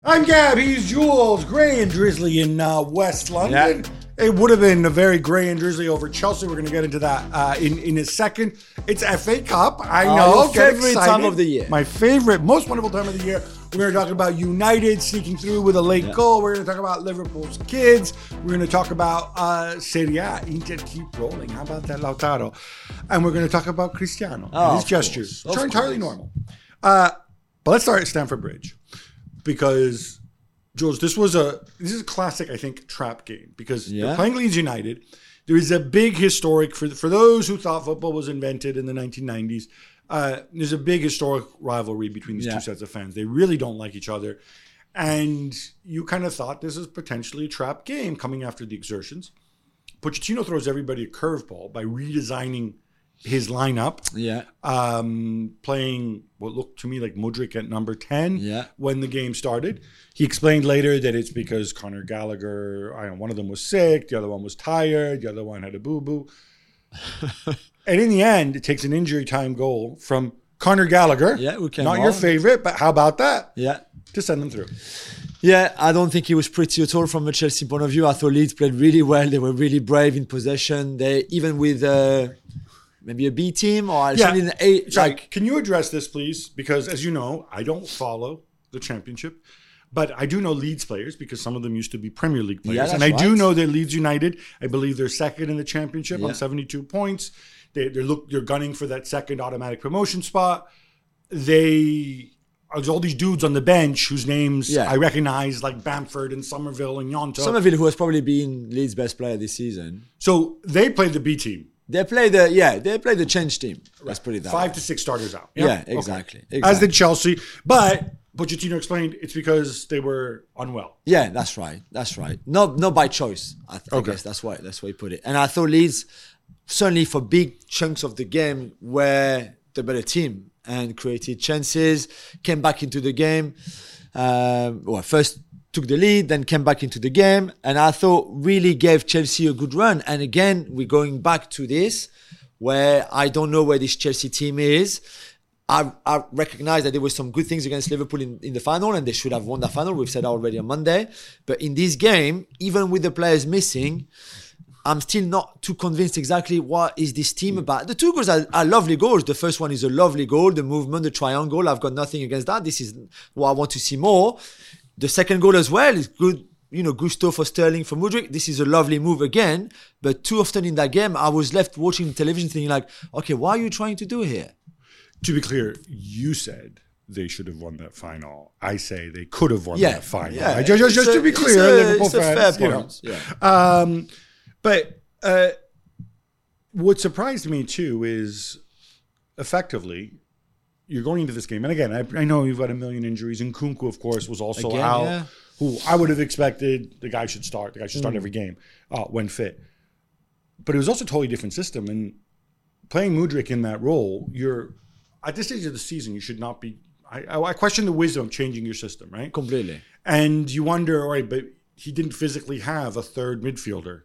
I'm Gab, he's Jules, grey and drizzly in West London. Yeah. It would have been a very grey and drizzly over Chelsea. We're going to get into that in a second. It's FA Cup. I know. Your favorite time of the year. My favorite, most wonderful time of the year. We're going to talk about United sneaking through with a late goal. We're going to talk about Liverpool's kids. We're going to talk about Serie A. Inter keep rolling. How about that, Lautaro? And we're going to talk about Cristiano and his gestures. Which are entirely normal. But let's start at Stamford Bridge. Because, Jules, this is a classic, I think, trap game. Because they're playing Leeds United. There is a big historic, for those who thought football was invented in the 1990s, there's a big historic rivalry between these two sets of fans. They really don't like each other. And you kind of thought this is potentially a trap game coming after the exertions. Pochettino throws everybody a curveball by redesigning his lineup, playing what looked to me like Mudryk at number 10 when the game started. He explained later that it's because Conor Gallagher, one of them was sick, the other one was tired, the other one had a boo-boo. And in the end, it takes an injury time goal from Conor Gallagher, not your favorite, but how about that? To send them through. Yeah, I don't think it was pretty at all from a Chelsea point of view. I thought Leeds played really well. They were really brave in possession. They, even with maybe a B team or actually an A. Can you address this, please? Because as you know, I don't follow the championship, but I do know Leeds players because some of them used to be Premier League players. And I do know that Leeds United, I believe they're second in the championship on 72 points. They're gunning for that second automatic promotion spot. There's all these dudes on the bench whose names I recognize, like Bamford and Somerville and Gnonto. Somerville, who has probably been Leeds' best player this season. So they played the B team. They play the change team. Let's put it that 5 to 6 starters out. Yeah, exactly. As did Chelsea. But Pochettino explained it's because they were unwell. Yeah, that's right. Not by choice. I guess that's why he put it. And I thought Leeds, certainly for big chunks of the game, were the better team and created chances, came back into the game. First took the lead, then came back into the game, and I thought really gave Chelsea a good run. And again, we're going back to this, where I don't know where this Chelsea team is. I recognize that there were some good things against Liverpool in the final, and they should have won the final. We've said that already on Monday. But in this game, even with the players missing, I'm still not too convinced exactly what is this team about. The two goals are lovely goals. The first one is a lovely goal. The movement, the triangle, I've got nothing against that. This is what I want to see more. The second goal as well is good. Gusto for Sterling, for Mudryk. This is a lovely move again. But too often in that game, I was left watching television thinking like, okay, what are you trying to do here? To be clear, you said they should have won that final. I say they could have won that final. Yeah. Just to be clear, Liverpool fans, fair point. But what surprised me too is effectively you're going into this game. And again, I know you've got a million injuries. And Nkunku, of course, was also out. Who I would have expected the guy should start. The guy should start every game when fit. But it was also a totally different system. And playing Mudryk in that role, at this stage of the season, you should not be. I question the wisdom of changing your system, right? Completely. And you wonder, all right, but he didn't physically have a third midfielder.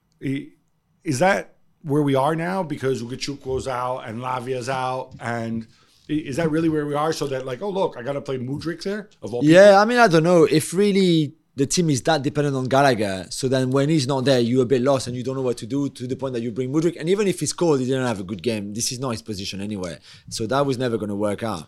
Is that where we are now? Because Ugochukwo's out and Lavia's out, and is that really where we are? So that I got to play Mudryk there of all people? Yeah, I mean, I don't know if really the team is that dependent on Gallagher. So then when he's not there, you're a bit lost and you don't know what to do, to the point that you bring Mudryk. And even if he scored, he didn't have a good game. This is not his position anyway. So that was never going to work out.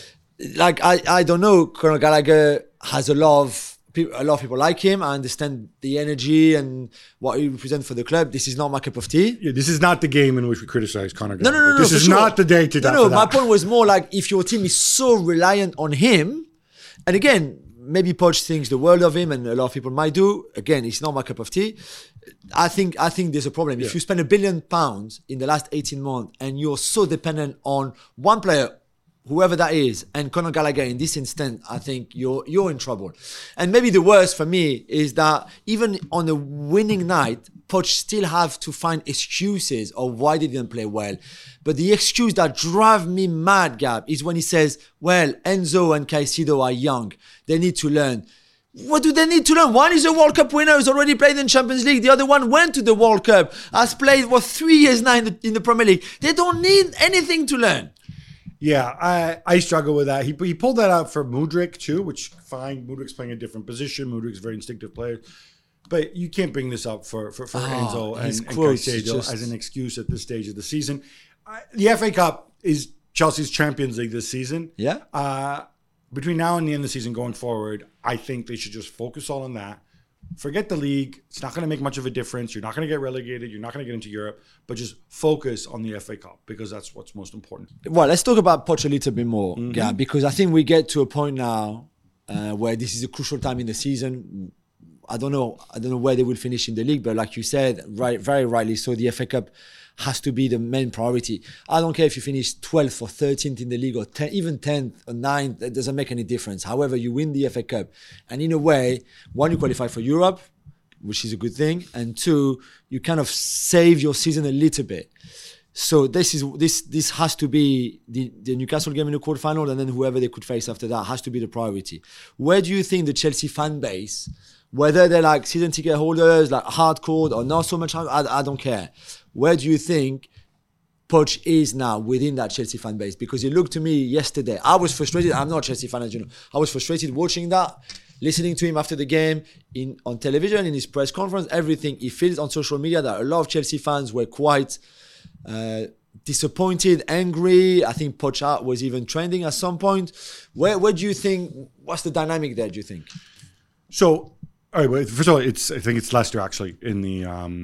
I don't know. Conor Gallagher has a lot of people like him. I understand the energy and what he represents for the club. This is not my cup of tea. Yeah, this is not the game in which we criticize Conor Gallagher. No. This is not the day to No, my point was more like if your team is so reliant on him, and again, maybe Poch thinks the world of him, and a lot of people might do. Again, it's not my cup of tea. I think there's a problem. If you spend £1 billion in the last 18 months and you're so dependent on one player, whoever that is, and Conor Gallagher in this instance, I think you're in trouble. And maybe the worst for me is that even on a winning night, Poch still have to find excuses of why they didn't play well. But the excuse that drives me mad, Gab, is when he says, well, Enzo and Caicedo are young. They need to learn. What do they need to learn? One is a World Cup winner, has already played in Champions League. The other one went to the World Cup, has played 3 years now in the Premier League. They don't need anything to learn. Yeah, I struggle with that. He pulled that out for Mudryk too, which fine. Mudryk's playing a different position. Mudryk's a very instinctive player. But you can't bring this up for Enzo and Caicedo as an excuse at this stage of the season. The FA Cup is Chelsea's Champions League this season. Yeah. Between now and the end of the season going forward, I think they should just focus all on that. Forget the league. It's not going to make much of a difference. You're not going to get relegated. You're not going to get into Europe. But just focus on the FA Cup because that's what's most important. Well, let's talk about Poch a little bit more, Gab, because I think we get to a point now where this is a crucial time in the season. I don't know where they will finish in the league, but like you said, very rightly so, the FA Cup has to be the main priority. I don't care if you finish 12th or 13th in the league or even 10th or 9th, it doesn't make any difference. However, you win the FA Cup. And in a way, one, you qualify for Europe, which is a good thing. And two, you kind of save your season a little bit. So this has to be the Newcastle game in the quarterfinal, and then whoever they could face after that has to be the priority. Where do you think the Chelsea fan base, whether they're like season ticket holders, like hardcore or not so much, I don't care. Where do you think Poch is now within that Chelsea fan base? Because it looked to me yesterday, I was frustrated. I'm not a Chelsea fan, as you know. I was frustrated watching that, listening to him after the game, on television, in his press conference, everything. He feels on social media that a lot of Chelsea fans were quite disappointed, angry. I think Poch was even trending at some point. Where do you think, what's the dynamic there, do you think? So, all right, well, first of all, I think it's Leicester actually in the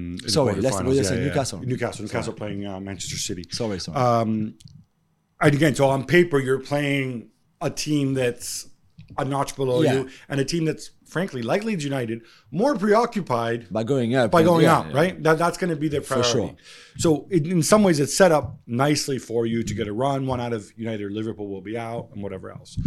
Leicester, Newcastle playing Manchester City. Sorry. And again, so on paper, you're playing a team that's a notch below you, and a team that's frankly, like Leeds United, more preoccupied by going up, right? That's going to be their priority. For sure. So in some ways, it's set up nicely for you to get a run. One out of United or Liverpool will be out, and whatever else.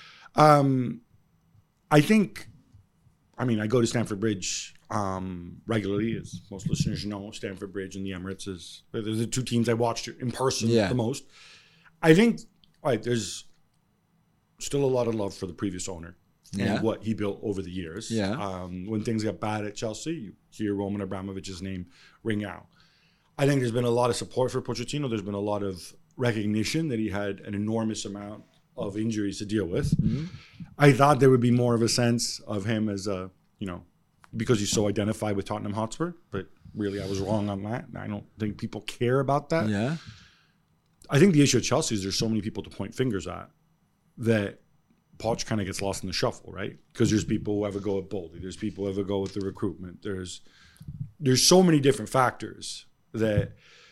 I go to Stamford Bridge regularly, as most listeners know. Stamford Bridge and the Emirates they're the two teams I watched in person the most. I think there's still a lot of love for the previous owner and what he built over the years. When things got bad at Chelsea, you hear Roman Abramovich's name ring out. I think there's been a lot of support for Pochettino. There's been a lot of recognition that he had an enormous amount of injuries to deal with. Mm-hmm. I thought there would be more of a sense of him as because he's so identified with Tottenham Hotspur, but really I was wrong on that. I don't think people care about that. Yeah. I think the issue at Chelsea is there's so many people to point fingers at that Poch kind of gets lost in the shuffle, right? Because there's people who ever go with Boldy. There's people who ever go with the recruitment. There's so many different factors that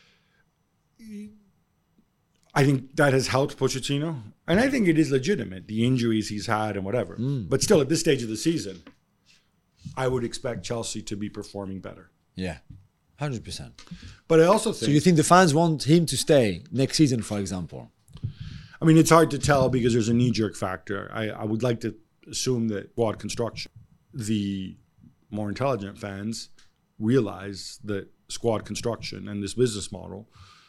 I think that has helped Pochettino. And I think it is legitimate, the injuries he's had and whatever. But still, at this stage of the season, I would expect Chelsea to be performing better. Yeah, 100%. But I also think... So you think the fans want him to stay next season, for example? I mean, it's hard to tell because there's a knee-jerk factor. I would like to assume that squad construction, the more intelligent fans realize that squad construction and this business model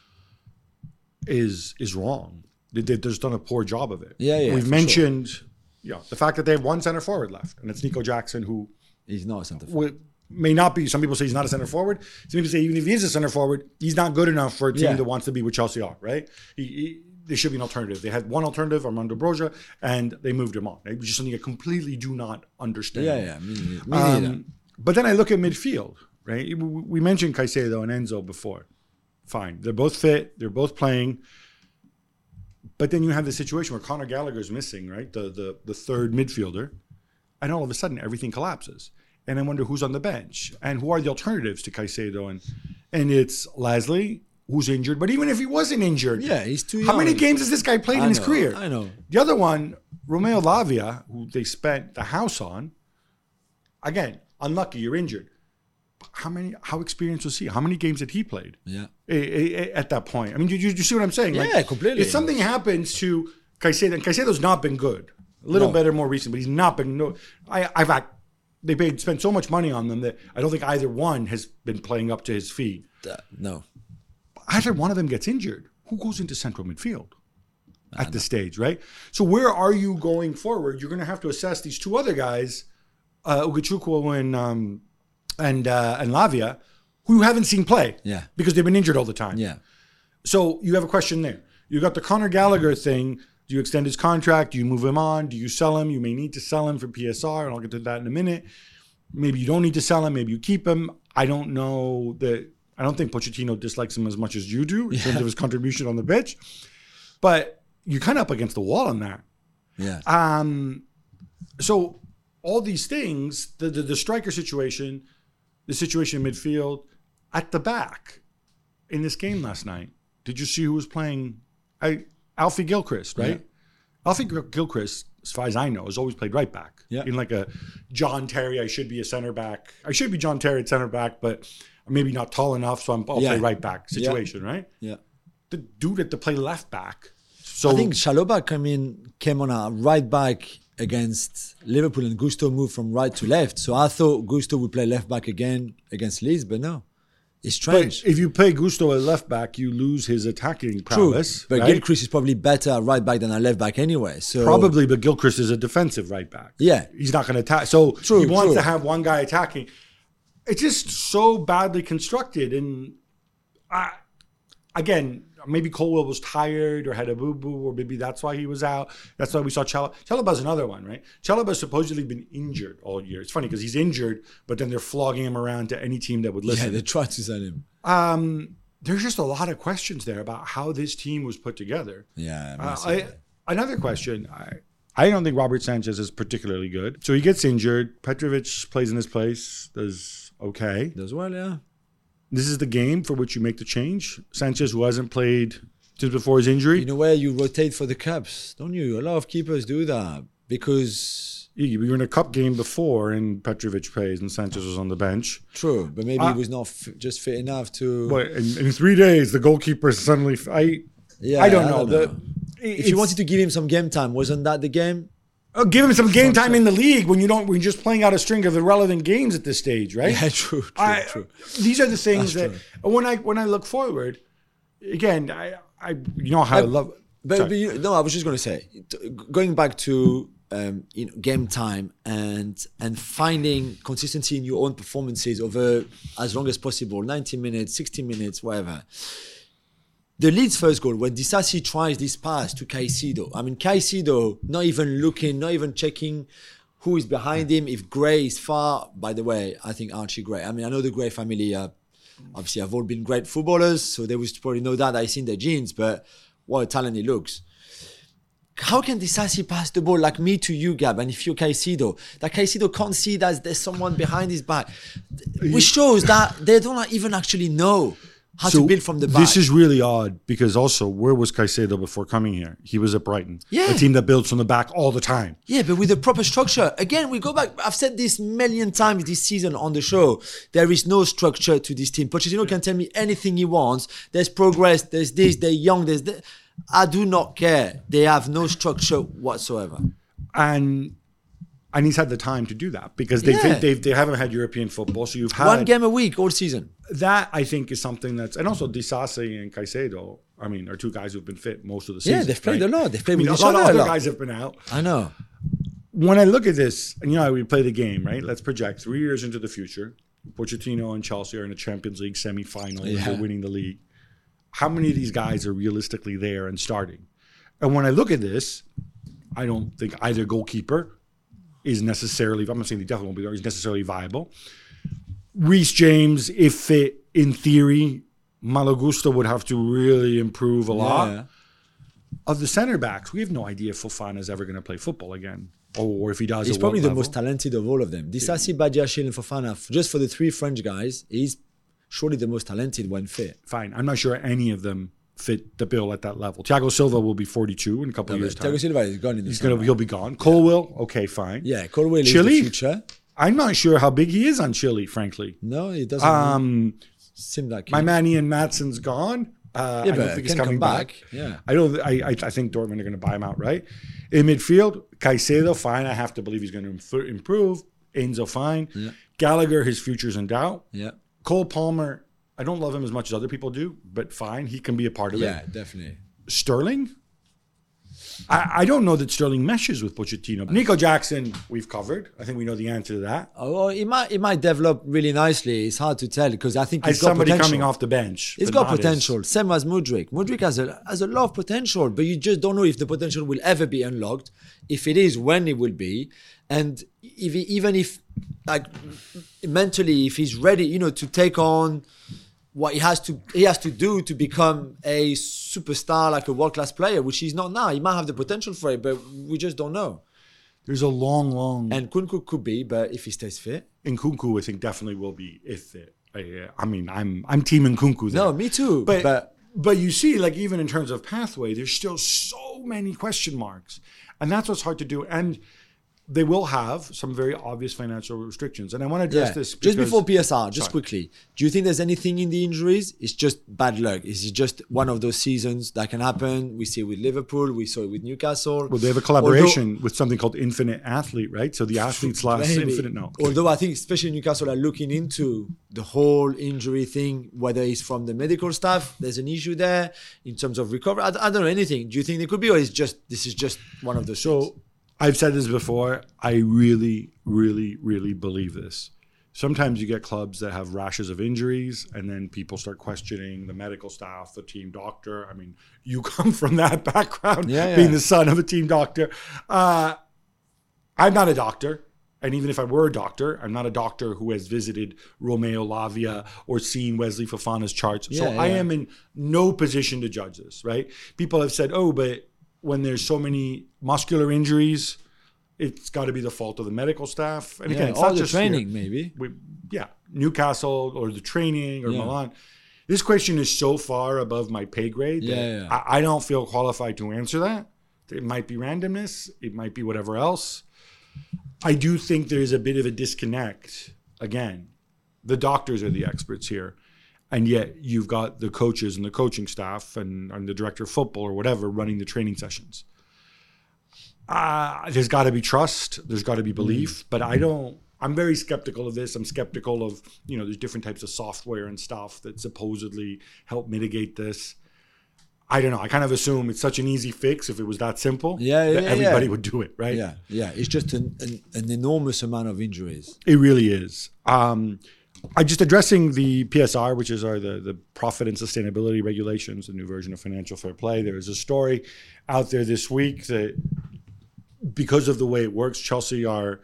is wrong. They've just done a poor job of it. We've mentioned the fact that they have one center forward left, and it's Nico Jackson, who he's not a center forward. May not be. Some people say he's not a center forward. Some people say even if he is a center forward, he's not good enough for a team that wants to be with Chelsea are, right? There should be an alternative. They had one alternative, Armando Broja, and they moved him on. It was just something I completely do not understand. Me neither. But then I look at midfield, right? We mentioned Caicedo and Enzo before. Fine. They're both fit. They're both playing. But then you have the situation where Conor Gallagher's missing, right? The third midfielder. And all of a sudden, everything collapses. And I wonder who's on the bench and who are the alternatives to Caicedo. And it's Lashley, who's injured. But even if he wasn't injured, he's too young. How many games has this guy played in his career? I know. The other one, Romeo Lavia, who they spent the house on, again, unlucky, you're injured. How experienced was he? How many games had he played? Yeah. At that point. I mean, you see what I'm saying? Yeah, completely. If something happens to Caicedo, and Caicedo's not been good. A little better more recent, but he's not been. They spent so much money on them that I don't think either one has been playing up to his feet. No. Either one of them gets injured. Who goes into central midfield at this stage, right? So where are you going forward? You're going to have to assess these two other guys, Ugochukwu and Lavia, who you haven't seen play. Yeah. Because they've been injured all the time. Yeah. So you have a question there. You got the Conor Gallagher thing. Do you extend his contract? Do you move him on? Do you sell him? You may need to sell him for PSR, and I'll get to that in a minute. Maybe you don't need to sell him. Maybe you keep him. I don't know that. I don't think Pochettino dislikes him as much as you do in terms of his contribution on the pitch. But you're kind of up against the wall on that. Yeah. So all these things, the striker situation, the situation in midfield, at the back in this game last night, did you see who was playing? Alfie Gilchrist, right? Yeah. Alfie Gilchrist, as far as I know, has always played right back. Yeah. In like a John Terry, I should be a center back. I should be John Terry at center back, but maybe not tall enough, so I'll play right back situation, right? Yeah. The dude had to play left back. So I think Chalobah came on a right back against Liverpool, and Gusto moved from right to left. So I thought Gusto would play left back again against Leeds, but no. It's strange. But if you play Gusto at left back, you lose his attacking prowess. True, but right? Gilchrist is probably better at right back than at left back anyway. So probably, but Gilchrist is a defensive right back. Yeah. He's not going to attack. So he wants to have one guy attacking. It's just so badly constructed. And again, maybe Colwill was tired or had a boo-boo, or maybe that's why he was out. That's why we saw Chalobah. Chalobah's another one, right? Chalobah's supposedly been injured all year. It's funny because he's injured, but then they're flogging him around to any team that would listen. Yeah, they tried to sell him. There's just a lot of questions there about how this team was put together. Yeah. Another question. I don't think Robert Sanchez is particularly good. So he gets injured. Petrovic plays in his place. Does okay. Does well, yeah. This is the game for which you make the change. Sanchez, who hasn't played since before his injury. In a way, you rotate for the cups, don't you? A lot of keepers do that because... We were in a cup game before and Petrovic plays and Sanchez was on the bench. True, but maybe he was not just fit enough to... But in 3 days, the goalkeeper suddenly... I don't know. If you wanted to give him some game time, wasn't that the game? Give him some game time in the league when you're just playing out a string of irrelevant games at this stage, right? Yeah, true. These are the things that when I look forward, again, I love. But I was just going to say, going back to game time and finding consistency in your own performances over as long as possible, 90 minutes, 60 minutes, whatever. The Leeds first goal, when Disasi tries this pass to Caicedo, Caicedo not even looking, not even checking who is behind him, if Gray is far. By the way, I think Archie Gray. I know the Gray family, obviously, have all been great footballers, so they would probably know that. I've seen their genes, but what a talent he looks. How can Disasi pass the ball like me to you, Gab, and if you're Caicedo, that Caicedo can't see that there's someone behind his back? Which shows that they don't even actually know how to build from the back. This is really odd because also, where was Caicedo before coming here? He was at Brighton. Yeah. A team that builds from the back all the time. Yeah, but with a proper structure. Again, we go back. I've said this a million times this season on the show. There is no structure to this team. Pochettino can tell me anything he wants. There's progress. There's this. They're young. There's that. I do not care. They have no structure whatsoever. And he's had the time to do that because they haven't had European football. So you've had one game a week all season. That I think is something and also Disasi and Caicedo, are two guys who've been fit most of the season. Yeah, they've played a lot. They've played with each other. A lot. Other guys have been out. I know. When I look at this, and we play the game, right? Let's project 3 years into the future. Pochettino and Chelsea are in a Champions League semi-final. Yeah. They're winning the league. How many of these guys are realistically there and starting? And when I look at this, I don't think either goalkeeper is necessarily, I'm not saying he definitely won't be there, is necessarily viable. Reece James, if fit, in theory, Malo Gusto would have to really improve a lot. Yeah. Of the center backs, we have no idea if Fofana is ever going to play football again. Or if he does, he's probably the most talented of all of them. Disasi, Badiashile, and Fofana, just for the three French guys, he's surely the most talented when fit. Fine. I'm not sure any of them fit the bill at that level. Thiago Silva will be 42 in a couple of years' time. Thiago Silva is gone in the summer. He'll be gone. Colwill, okay, fine. Yeah, Colwill is the future. I'm not sure how big he is on Chile, frankly. No, it doesn't seem like my man Ian Matson's gone. I don't think he's coming back. Yeah, I think Dortmund are going to buy him out, right? In midfield, Caicedo, fine. I have to believe he's going to improve. Enzo, fine. Yeah. Gallagher, his future's in doubt. Yeah. Cole Palmer, I don't love him as much as other people do, but fine. He can be a part of it. Yeah, definitely. Sterling? I don't know that Sterling meshes with Pochettino. Nico Jackson, we've covered. I think we know the answer to that. Oh, it might develop really nicely. It's hard to tell because I think he's As got somebody potential. coming off the bench. He's but got not potential. Same as Mudryk. Mudryk has a lot of potential, but you just don't know if the potential will ever be unlocked. If it is, when it will be, and even if like mentally, if he's ready, to take on what he has to do to become a superstar, like a world-class player, which he's not now. He might have the potential for it, but we just don't know. There's a long... And Nkunku could be, but if he stays fit. Nkunku, I think, definitely will be if fit. I mean, I'm team Nkunku there. No, me too. But you see, like, even in terms of pathway, there's still so many question marks. And that's what's hard to do. And they will have some very obvious financial restrictions. And I want to address this because, just before PSR, quickly. Do you think there's anything in the injuries? It's just bad luck. Is it just one of those seasons that can happen? We see it with Liverpool. We saw it with Newcastle. Well, they have a collaboration with something called Infinite Athlete, right? So the athletes last Infinite now. Although I think especially Newcastle are looking into the whole injury thing, whether it's from the medical staff, there's an issue there in terms of recovery. I don't know anything. Do you think there could be, or this is just one of those things? I've said this before. I really, really, really believe this. Sometimes you get clubs that have rashes of injuries, and then people start questioning the medical staff, the team doctor. I mean, you come from that background, being the son of a team doctor. I'm not a doctor. And even if I were a doctor, I'm not a doctor who has visited Romeo Lavia or seen Wesley Fofana's charts. I am in no position to judge this, right? People have said, but when there's so many muscular injuries, it's got to be the fault of the medical staff. And again, it's not just training, here. maybe. Newcastle or the training or Milan. This question is so far above my pay grade that I don't feel qualified to answer that. It might be randomness. It might be whatever else. I do think there's a bit of a disconnect. Again, the doctors are the experts here. And yet you've got the coaches and the coaching staff and the director of football or whatever running the training sessions. There's got to be trust. There's got to be belief. But I'm very skeptical of this. I'm skeptical of, there's different types of software and stuff that supposedly help mitigate this. I don't know. I kind of assume it's such an easy fix if it was that simple. That everybody would do it, right? Yeah. It's just an enormous amount of injuries. It really is. I'm just addressing the PSR, which is the profit and sustainability regulations, the new version of financial fair play. There is a story out there this week that because of the way it works, Chelsea have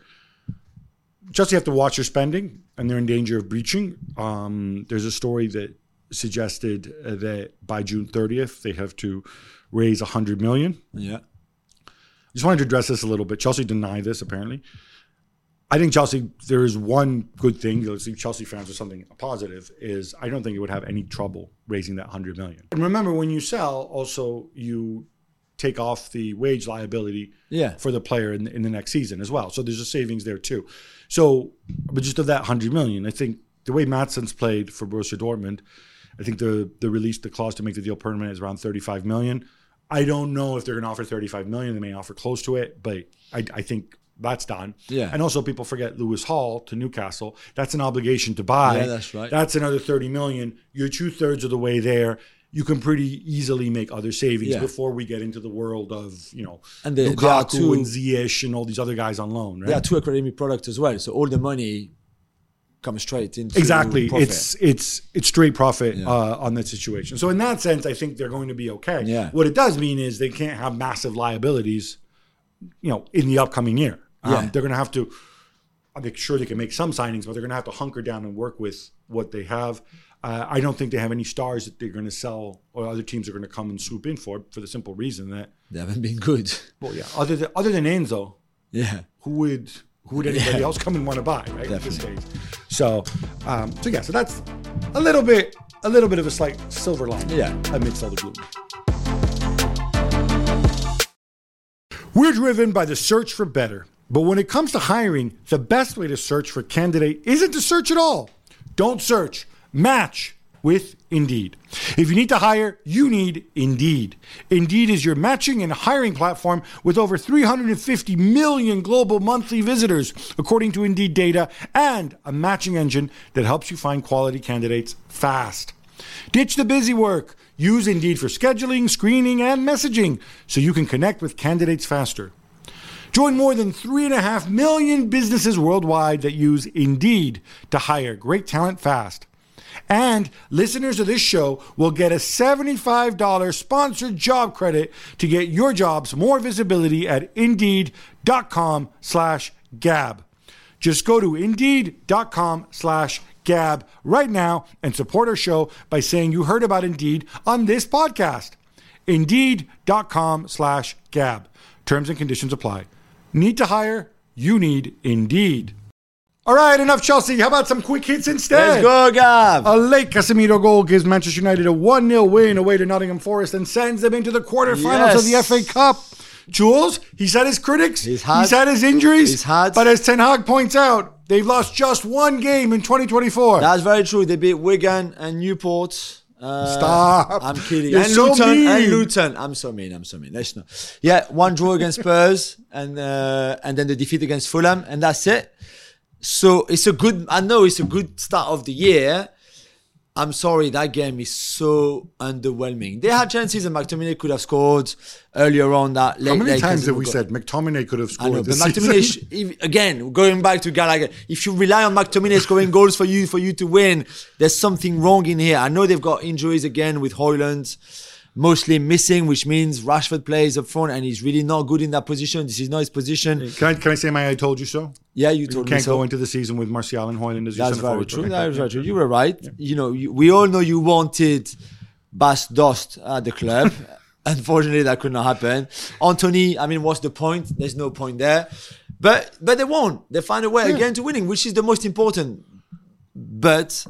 to watch their spending and they're in danger of breaching. There's a story that suggested that by June 30th, they have to raise 100 million. Yeah. I just wanted to address this a little bit. Chelsea denied this, apparently. I think Chelsea, there is one good thing, let's see Chelsea fans or something positive, is I don't think it would have any trouble raising that 100 million. And remember, when you sell, also you take off the wage liability for the player in the next season as well. So there's a savings there too. So, but just of that 100 million, I think the way Maatsen's played for Borussia Dortmund, I think the release, the clause to make the deal permanent is around 35 million. I don't know if they're going to offer 35 million. They may offer close to it, but I think that's done. Yeah. And also people forget Lewis Hall to Newcastle. That's an obligation to buy. Yeah, that's right. That's another 30 million. You're 2/3 of the way there. You can pretty easily make other savings before we get into the world of, and Lukaku and Ziyech and all these other guys on loan, right? There are two academy products as well. So all the money comes straight into exactly. profit. It's straight profit on that situation. So in that sense, I think they're going to be okay. Yeah. What it does mean is they can't have massive liabilities, in the upcoming year. They're going to have to, I'm sure they can make some signings, but they're going to have to hunker down and work with what they have. I don't think they have any stars that they're going to sell or other teams are going to come and swoop in for the simple reason that they haven't been good. Well, yeah. Other than Enzo, who would anybody else come and want to buy, right? At this stage. So that's a little bit of a slight silver lining amidst all the gloom. We're driven by the search for better. But when it comes to hiring, the best way to search for a candidate isn't to search at all. Don't search. Match with Indeed. If you need to hire, you need Indeed. Indeed is your matching and hiring platform with over 350 million global monthly visitors, according to Indeed data, and a matching engine that helps you find quality candidates fast. Ditch the busy work. Use Indeed for scheduling, screening, and messaging so you can connect with candidates faster. Join more than 3.5 million businesses worldwide that use Indeed to hire great talent fast. And listeners of this show will get a $75 sponsored job credit to get your jobs more visibility at Indeed.com/Gab. Just go to Indeed.com/Gab right now and support our show by saying you heard about Indeed on this podcast. Indeed.com/Gab. Terms and conditions apply. Need to hire? You need Indeed. All right, enough Chelsea. How about some quick hits instead? Let's go, Gav. A late Casemiro goal gives Manchester United a 1-0 win away to Nottingham Forest and sends them into the quarterfinals of the FA Cup. Jules, he's had his critics. He's had his injuries. But as Ten Hag points out, they've lost just one game in 2024. That's very true. They beat Wigan and Newport. Stop. I'm kidding. You're and so Luton. I'm so mean. Let's not. Yeah, one draw against Spurs and then the defeat against Fulham, and that's it. So I know it's a good start of the year. I'm sorry, that game is so underwhelming. They had chances and McTominay could have scored earlier on that late. How many times have we said McTominay could have scored this season? Again, going back to Gallagher, if you rely on McTominay scoring goals for you to win, there's something wrong in here. I know they've got injuries again with Højlund mostly missing, which means Rashford plays up front and he's really not good in that position. This is not his position. Can I say I told you so? Yeah, you told me so. You can't go into the season with Martial and Højlund as your center forward. That is very true. You were right. Yeah. We all know you wanted Bas Dost at the club. Unfortunately, that could not happen. Anthony, what's the point? There's no point there. But they won't. They find a way again to winning, which is the most important. But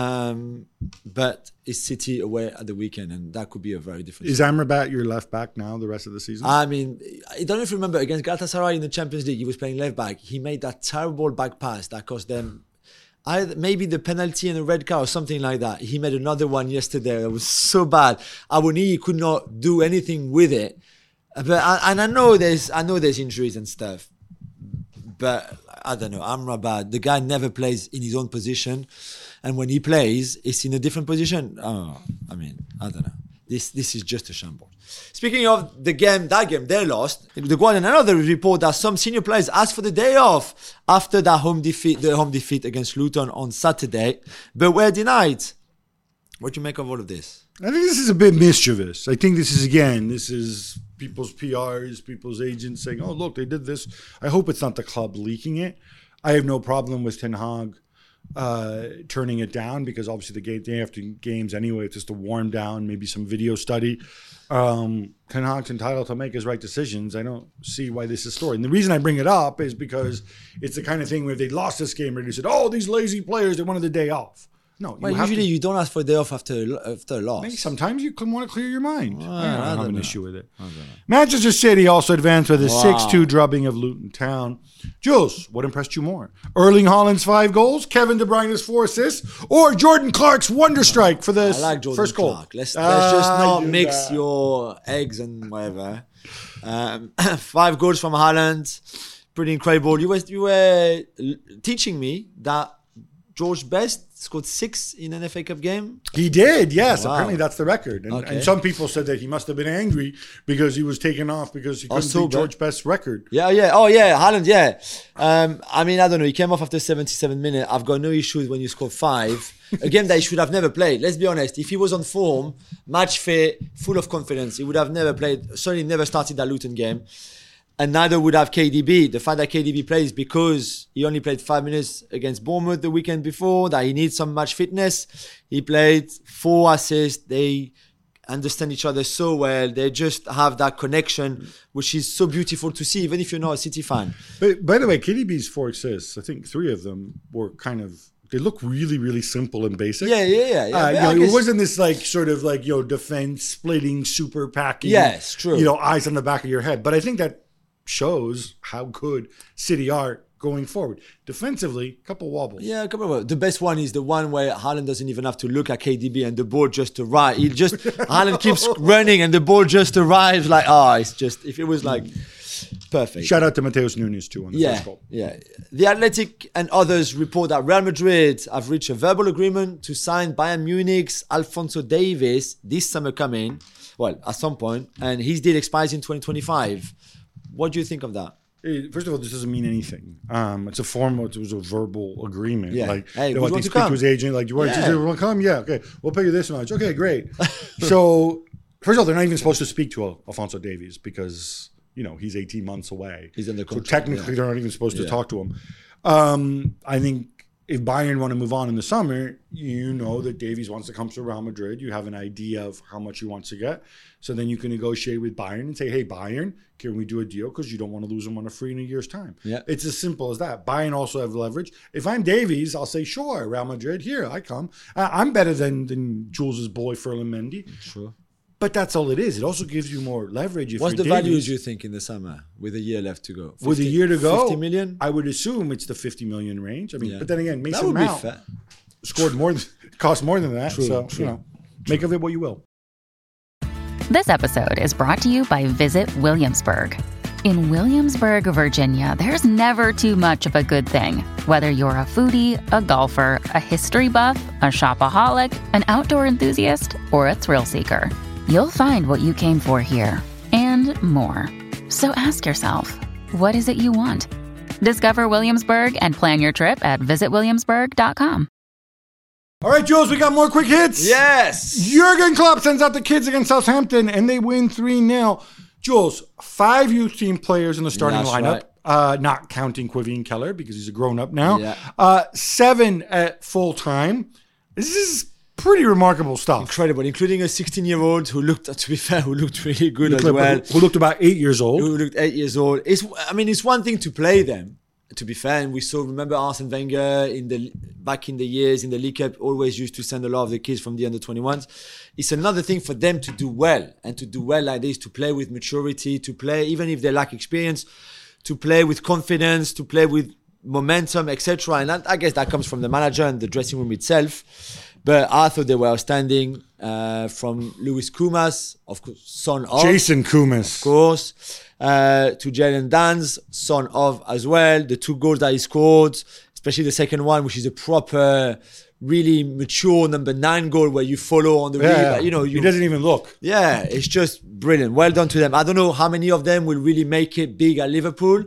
it's City away at the weekend, and that could be a very different. Is Amrabat your left back now the rest of the season? I don't know if you remember against Galatasaray in the Champions League, he was playing left back. He made that terrible back pass that cost them maybe the penalty and a red card or something like that. He made another one yesterday. It was so bad. Awoniyi could not do anything with it. But I know there's injuries and stuff. But I don't know. Amrabat, the guy never plays in his own position. And when he plays, it's in a different position. I don't know. This is just a shambles. Speaking of that game they lost. The Guardian, another report that some senior players asked for the day off after the home defeat against Luton on Saturday, but were denied. What do you make of all of this? I think this is a bit mischievous. I think this is people's PRs, people's agents saying, "Oh, look, they did this." I hope it's not the club leaking it. I have no problem with Ten Hag turning it down because obviously the day after games anyway, it's just a warm down, maybe some video study. Ten Hag's entitled to make his right decisions. I don't see why this is story. And the reason I bring it up is because it's the kind of thing where they lost this game where they said, "Oh, these lazy players, they wanted the day off." No, usually you don't ask for a day off after a loss. Maybe sometimes you want to clear your mind. I don't have an issue with it. Manchester City also advanced with a 6-2 drubbing of Luton Town. Jules, what impressed you more? Erling Haaland's 5 goals, Kevin De Bruyne's 4 assists, or Jordan Clark's wonder strike for the first goal? Let's just not mix your eggs and whatever. 5 goals from Haaland, pretty incredible. You were teaching me that George Best scored 6 in an FA Cup game? He did, yes. Wow. Apparently that's the record. And some people said that he must have been angry because he was taken off because he couldn't beat George Best's record. Yeah. Oh, yeah. Haaland, yeah. I don't know. He came off after 77 minutes. I've got no issues when you score 5. A game that he should have never played. Let's be honest. If he was on form, match fit, full of confidence, he would have never played, certainly never started that Luton game. And neither would have KDB. The fact that KDB plays because he only played 5 minutes against Bournemouth the weekend before, that he needs some match fitness. He played 4 assists. They understand each other so well. They just have that connection, which is so beautiful to see, even if you're not a City fan. But by the way, KDB's 4 assists, I think 3 of them were they look really, really simple and basic. Yeah. It wasn't this defense splitting, super packing. Yes, true. Eyes on the back of your head. But I think that shows how good City are going forward. Defensively, a couple wobbles. Yeah, a couple of wobbles. The best one is the one where Haaland doesn't even have to look at KDB and the ball just arrives. Haaland keeps running and the ball just arrives. It's just, if it was like Perfect. Shout out to Mateus Nunes too on the first goal. Yeah. The Athletic and others report that Real Madrid have reached a verbal agreement to sign Bayern Munich's Alphonso Davies this summer coming. Well, at some point, and his deal expires in 2025. What do you think of that? First of all, this doesn't mean anything. It's a formal, it was a verbal agreement. Yeah. Like, Hey, they want to speak to his agent. Like, you want to come? Yeah, okay. We'll pay you this much. Okay, great. So, first of all, they're not even supposed to speak to Alphonso Davies because, he's 18 months away. He's in the contract. So technically, they're not even supposed to talk to him. I think if Bayern want to move on in the summer, you know that Davies wants to come to Real Madrid. You have an idea of how much he wants to get. So then you can negotiate with Bayern and say, hey, Bayern, can we do a deal? Because you don't want to lose him on a free in a year's time. Yeah. It's as simple as that. Bayern also have leverage. If I'm Davies, I'll say, sure, Real Madrid, here, I come. I'm better than Jules' boy, Ferland Mendy. Sure. But that's all it is. It also gives you more leverage. What's the values you think in the summer with a year left to go? 50, with a year to go, 50 million? I would assume it's the 50 million range. I mean, but then again, that Mason would Mount be fair. scored more, cost more than that. True. Make of it what you will. This episode is brought to you by Visit Williamsburg. In Williamsburg, Virginia, there's never too much of a good thing. Whether you're a foodie, a golfer, a history buff, a shopaholic, an outdoor enthusiast, or a thrill seeker, you'll find what you came for here and more. So ask yourself, what is it you want? Discover Williamsburg and plan your trip at visitwilliamsburg.com. All right, Jules, we got more quick hits. Yes. Jurgen Klopp sends out the kids against Southampton, and they win 3-0. Jules, 5 youth team players in the starting lineup, not counting Quivine Keller because he's a grown-up now. Yeah. 7 at full time. This is pretty remarkable stuff. Incredible, including a 16-year-old who looked really good as well. Who looked about 8 years old. Who looked 8 years old. It's one thing to play them, to be fair. And we remember Arsene Wenger back in the years in the League Cup always used to send a lot of the kids from the under-21s. It's another thing for them to do well, and to do well like this, to play with maturity, to play, even if they lack experience, to play with confidence, to play with momentum, etc. And I guess that comes from the manager and the dressing room itself. But I thought they were outstanding. From Luis Kumas, of course, son of Jason Kumas, of course, to Jalen Danz, son of as well. The 2 goals that he scored, especially the second one, which is a proper, really mature number 9 goal where you follow on the he doesn't even look. Yeah, it's just brilliant. Well done to them. I don't know how many of them will really make it big at Liverpool.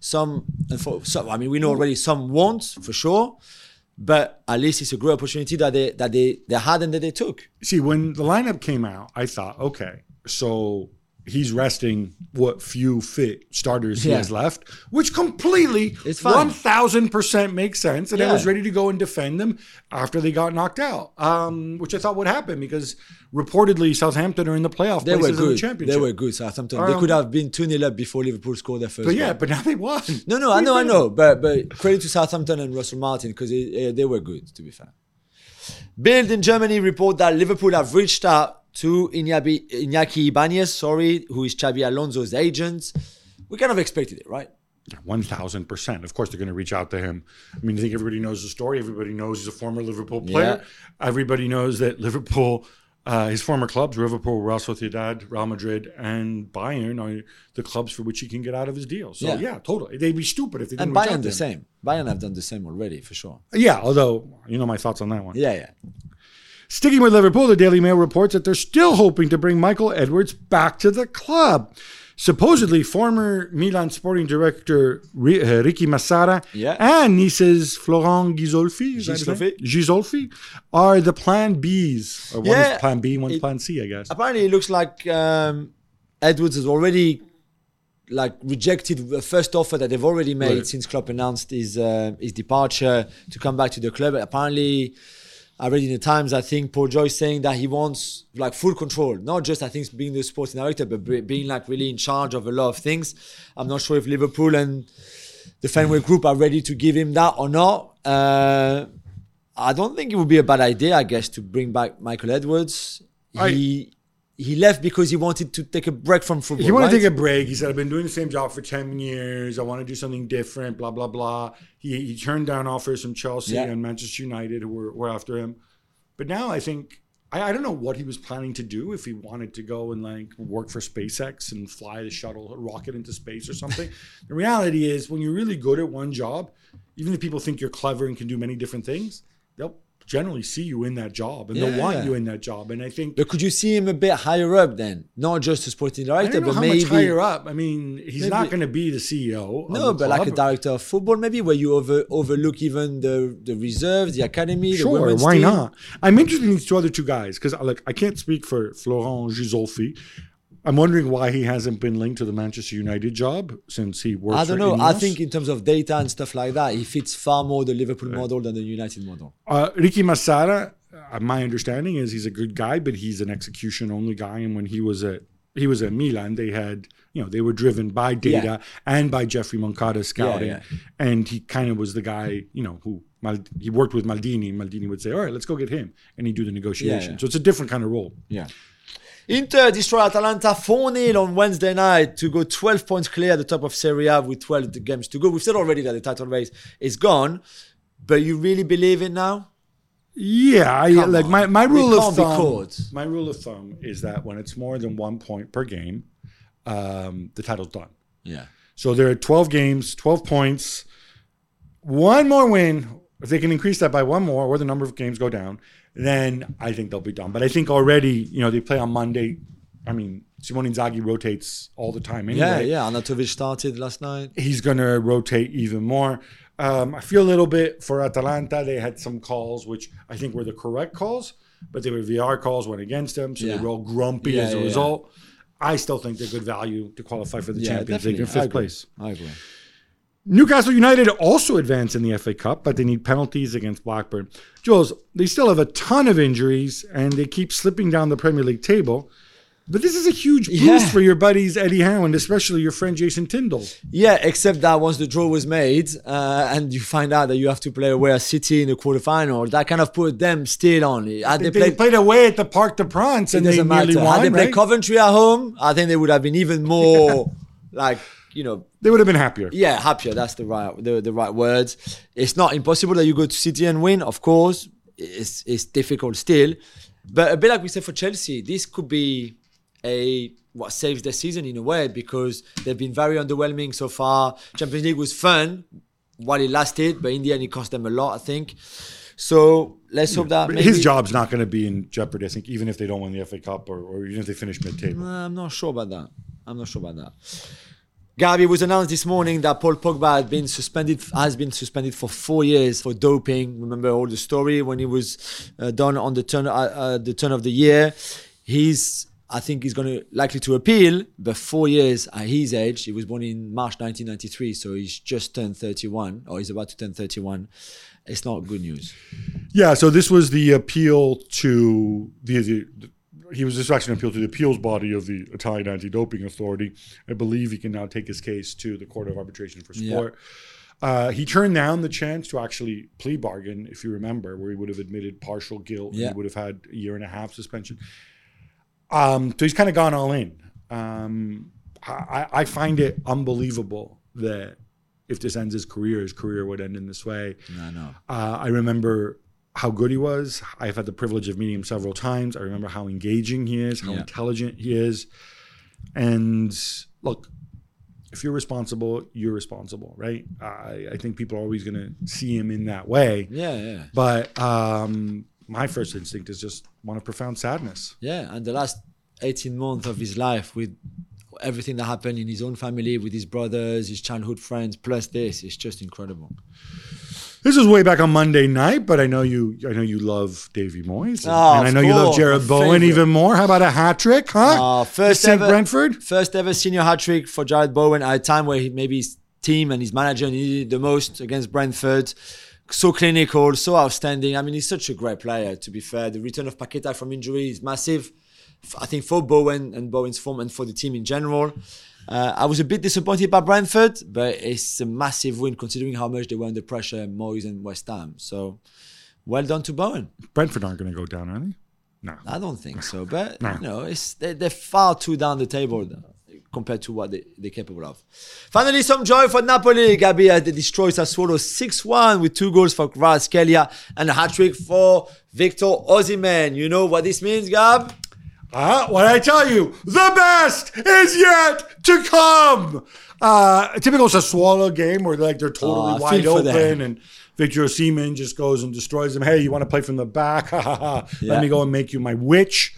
We know already some won't for sure. But at least it's a great opportunity that they had and that they took. See, when the lineup came out, I thought, okay, so he's resting what few fit starters he has left, which completely 1,000% makes sense. And I was ready to go and defend them after they got knocked out, which I thought would happen because reportedly Southampton are in the playoff places in the championship. They were good, Southampton. They could have been 2-0 up before Liverpool scored their first goal. But now they won. No, I know. But credit to Southampton and Russell Martin because they were good, to be fair. Bild in Germany report that Liverpool have reached out to Iñaki Ibanez, who is Xabi Alonso's agent. We kind of expected it, right? 1,000%. Of course, they're going to reach out to him. I mean, I think everybody knows the story. Everybody knows he's a former Liverpool player. Yeah. Everybody knows that Liverpool, his former clubs, Liverpool, Real Sociedad, Real Madrid, and Bayern are the clubs for which he can get out of his deal. So, yeah totally. They'd be stupid if they didn't reach out to him. And Bayern the same. Bayern have done the same already, for sure. Yeah, although, you know my thoughts on that one. Yeah. Sticking with Liverpool, the Daily Mail reports that they're still hoping to bring Michael Edwards back to the club. Supposedly, former Milan sporting director Ricky Massara and Nice's Florent Ghisolfi are the plan Bs. Or one is plan B, one's plan C, I guess. Apparently, it looks like Edwards has already rejected the first offer that they've already made since Klopp announced his departure to come back to the club. Apparently, I read in the Times, I think Paul Joyce saying that he wants full control, not just I think being the sporting director, but being really in charge of a lot of things. I'm not sure if Liverpool and the Fenway Group are ready to give him that or not. I don't think it would be a bad idea, I guess, to bring back Michael Edwards. He left because he wanted to take a break from football. He wanted to take a break. He said, I've been doing the same job for 10 years. I want to do something different, blah, blah, blah. He turned down offers from Chelsea and Manchester United who were after him. But now I think I don't know what he was planning to do, if he wanted to go and like work for SpaceX and fly the shuttle rocket into space or something. The reality is, when you're really good at one job, even if people think you're clever and can do many different things, they'll generally see you in that job and they'll want you in that job. And I think... But could you see him a bit higher up then? Not just a sporting director, I don't know but how maybe... much higher up. I mean, he's not going to be the CEO. No, but like a director of football maybe, where you overlook even the reserves, the academy, the women's why team. not? I'm interested in these two guys because I can't speak for Florent Gisolfi. I'm wondering why he hasn't been linked to the Manchester United job since he works for I don't know. Ineos. I think in terms of data and stuff like that, he fits far more the Liverpool model than the United model. Ricky Massara, my understanding is he's a good guy, but he's an execution-only guy. And when he was at Milan, they had, they were driven by data and by Jeffrey Moncada's scouting. And he kind of was the guy, who he worked with Maldini. Maldini would say, all right, let's go get him. And he'd do the negotiation. So it's a different kind of role. Yeah. Inter destroy Atalanta 4-0 on Wednesday night to go 12 points clear at the top of Serie A with 12 games to go. We've said already that the title race is gone, but you really believe it now? Yeah, my rule of thumb. My rule of thumb is that when it's more than 1 point per game, the title's done. Yeah. So there are 12 games, 12 points, one more win. If they can increase that by one more, or the number of games go down, then I think they'll be done. But I think already, they play on Monday. I mean, Simone Inzaghi rotates all the time anyway. Yeah. Anatovic started last night. He's going to rotate even more. I feel a little bit for Atalanta. They had some calls, which I think were the correct calls, but they were VR calls, went against them. So they were all grumpy as a result. I still think they're good value to qualify for the Champions League in fifth place. I agree. Newcastle United also advance in the FA Cup, but they need penalties against Blackburn. Jules, they still have a ton of injuries, and they keep slipping down the Premier League table. But this is a huge boost for your buddies Eddie Howe and especially your friend Jason Tyndall. Yeah, except that once the draw was made and you find out that you have to play away at City in the quarterfinal, that kind of put them still on. They played away at the Parc des Princes and they nearly won, Had they played Coventry at home, I think they would have been even more they would have been happier. Yeah, happier. That's the right words. It's not impossible that you go to City and win. Of course, it's difficult still. But a bit like we said for Chelsea, this could be what saves their season in a way, because they've been very underwhelming so far. Champions League was fun while it lasted, but in the end it cost them a lot, I think. So let's hope that his job's not going to be in jeopardy, I think, even if they don't win the FA Cup or even if they finish mid-table. I'm not sure about that. Gabi, it was announced this morning that Paul Pogba has been suspended for 4 years for doping. Remember all the story when he was done on the turn of the year. I think he's likely to appeal, but 4 years at his age. He was born in March 1993, so he's just turned 31, or he's about to turn 31. It's not good news. Yeah, so this was the appeal to this was actually an appeal to the appeals body of the Italian Anti-Doping Authority. I believe he can now take his case to the Court of Arbitration for Sport. Yeah. He turned down the chance to actually plea bargain, if you remember, where he would have admitted partial guilt and he would have had a 1.5 suspension. So he's kind of gone all in. I find it unbelievable that if this ends his career would end in this way. I know. I remember how good he was. I've had the privilege of meeting him several times. I remember how engaging he is, how intelligent he is. And look, if you're responsible, you're responsible, right? I think people are always going to see him in that way. Yeah. But my first instinct is just one of profound sadness. Yeah, and the last 18 months of his life with everything that happened in his own family, with his brothers, his childhood friends, plus this, it's just incredible. This was way back on Monday night, but I know you love Davy Moyes, and I know you love Jared Bowen even more. How about a hat trick, huh? First ever senior hat trick for Jared Bowen at a time where maybe his team and his manager needed the most against Brentford. So clinical, so outstanding. I mean, he's such a great player, to be fair. The return of Paqueta from injury is massive, I think, for Bowen and Bowen's form and for the team in general. I was a bit disappointed by Brentford, but it's a massive win considering how much they were under pressure, Moyes and West Ham. So, well done to Bowen. Brentford aren't going to go down, are they? No. I don't think so, but they're far too down the table. compared to what they're capable of. Finally, some joy for Napoli. Gabi had destroyed Sassuolo 6-1 with 2 goals for Kvaratskhelia and a hat-trick for Victor Osimhen. You know what this means, Gab? What I tell you, the best is yet to come. A typical Sassuolo game where they're totally wide open and Victor Osimhen just goes and destroys them. Hey, you want to play from the back? Let me go and make you my witch.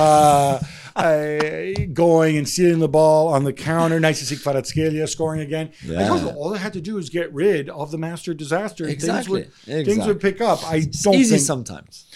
Going and stealing the ball on the counter. Nice to see Kvaratskhelia scoring again. I told you, all they had to do is get rid of the master disaster. Exactly. Things would pick up. It's easy sometimes.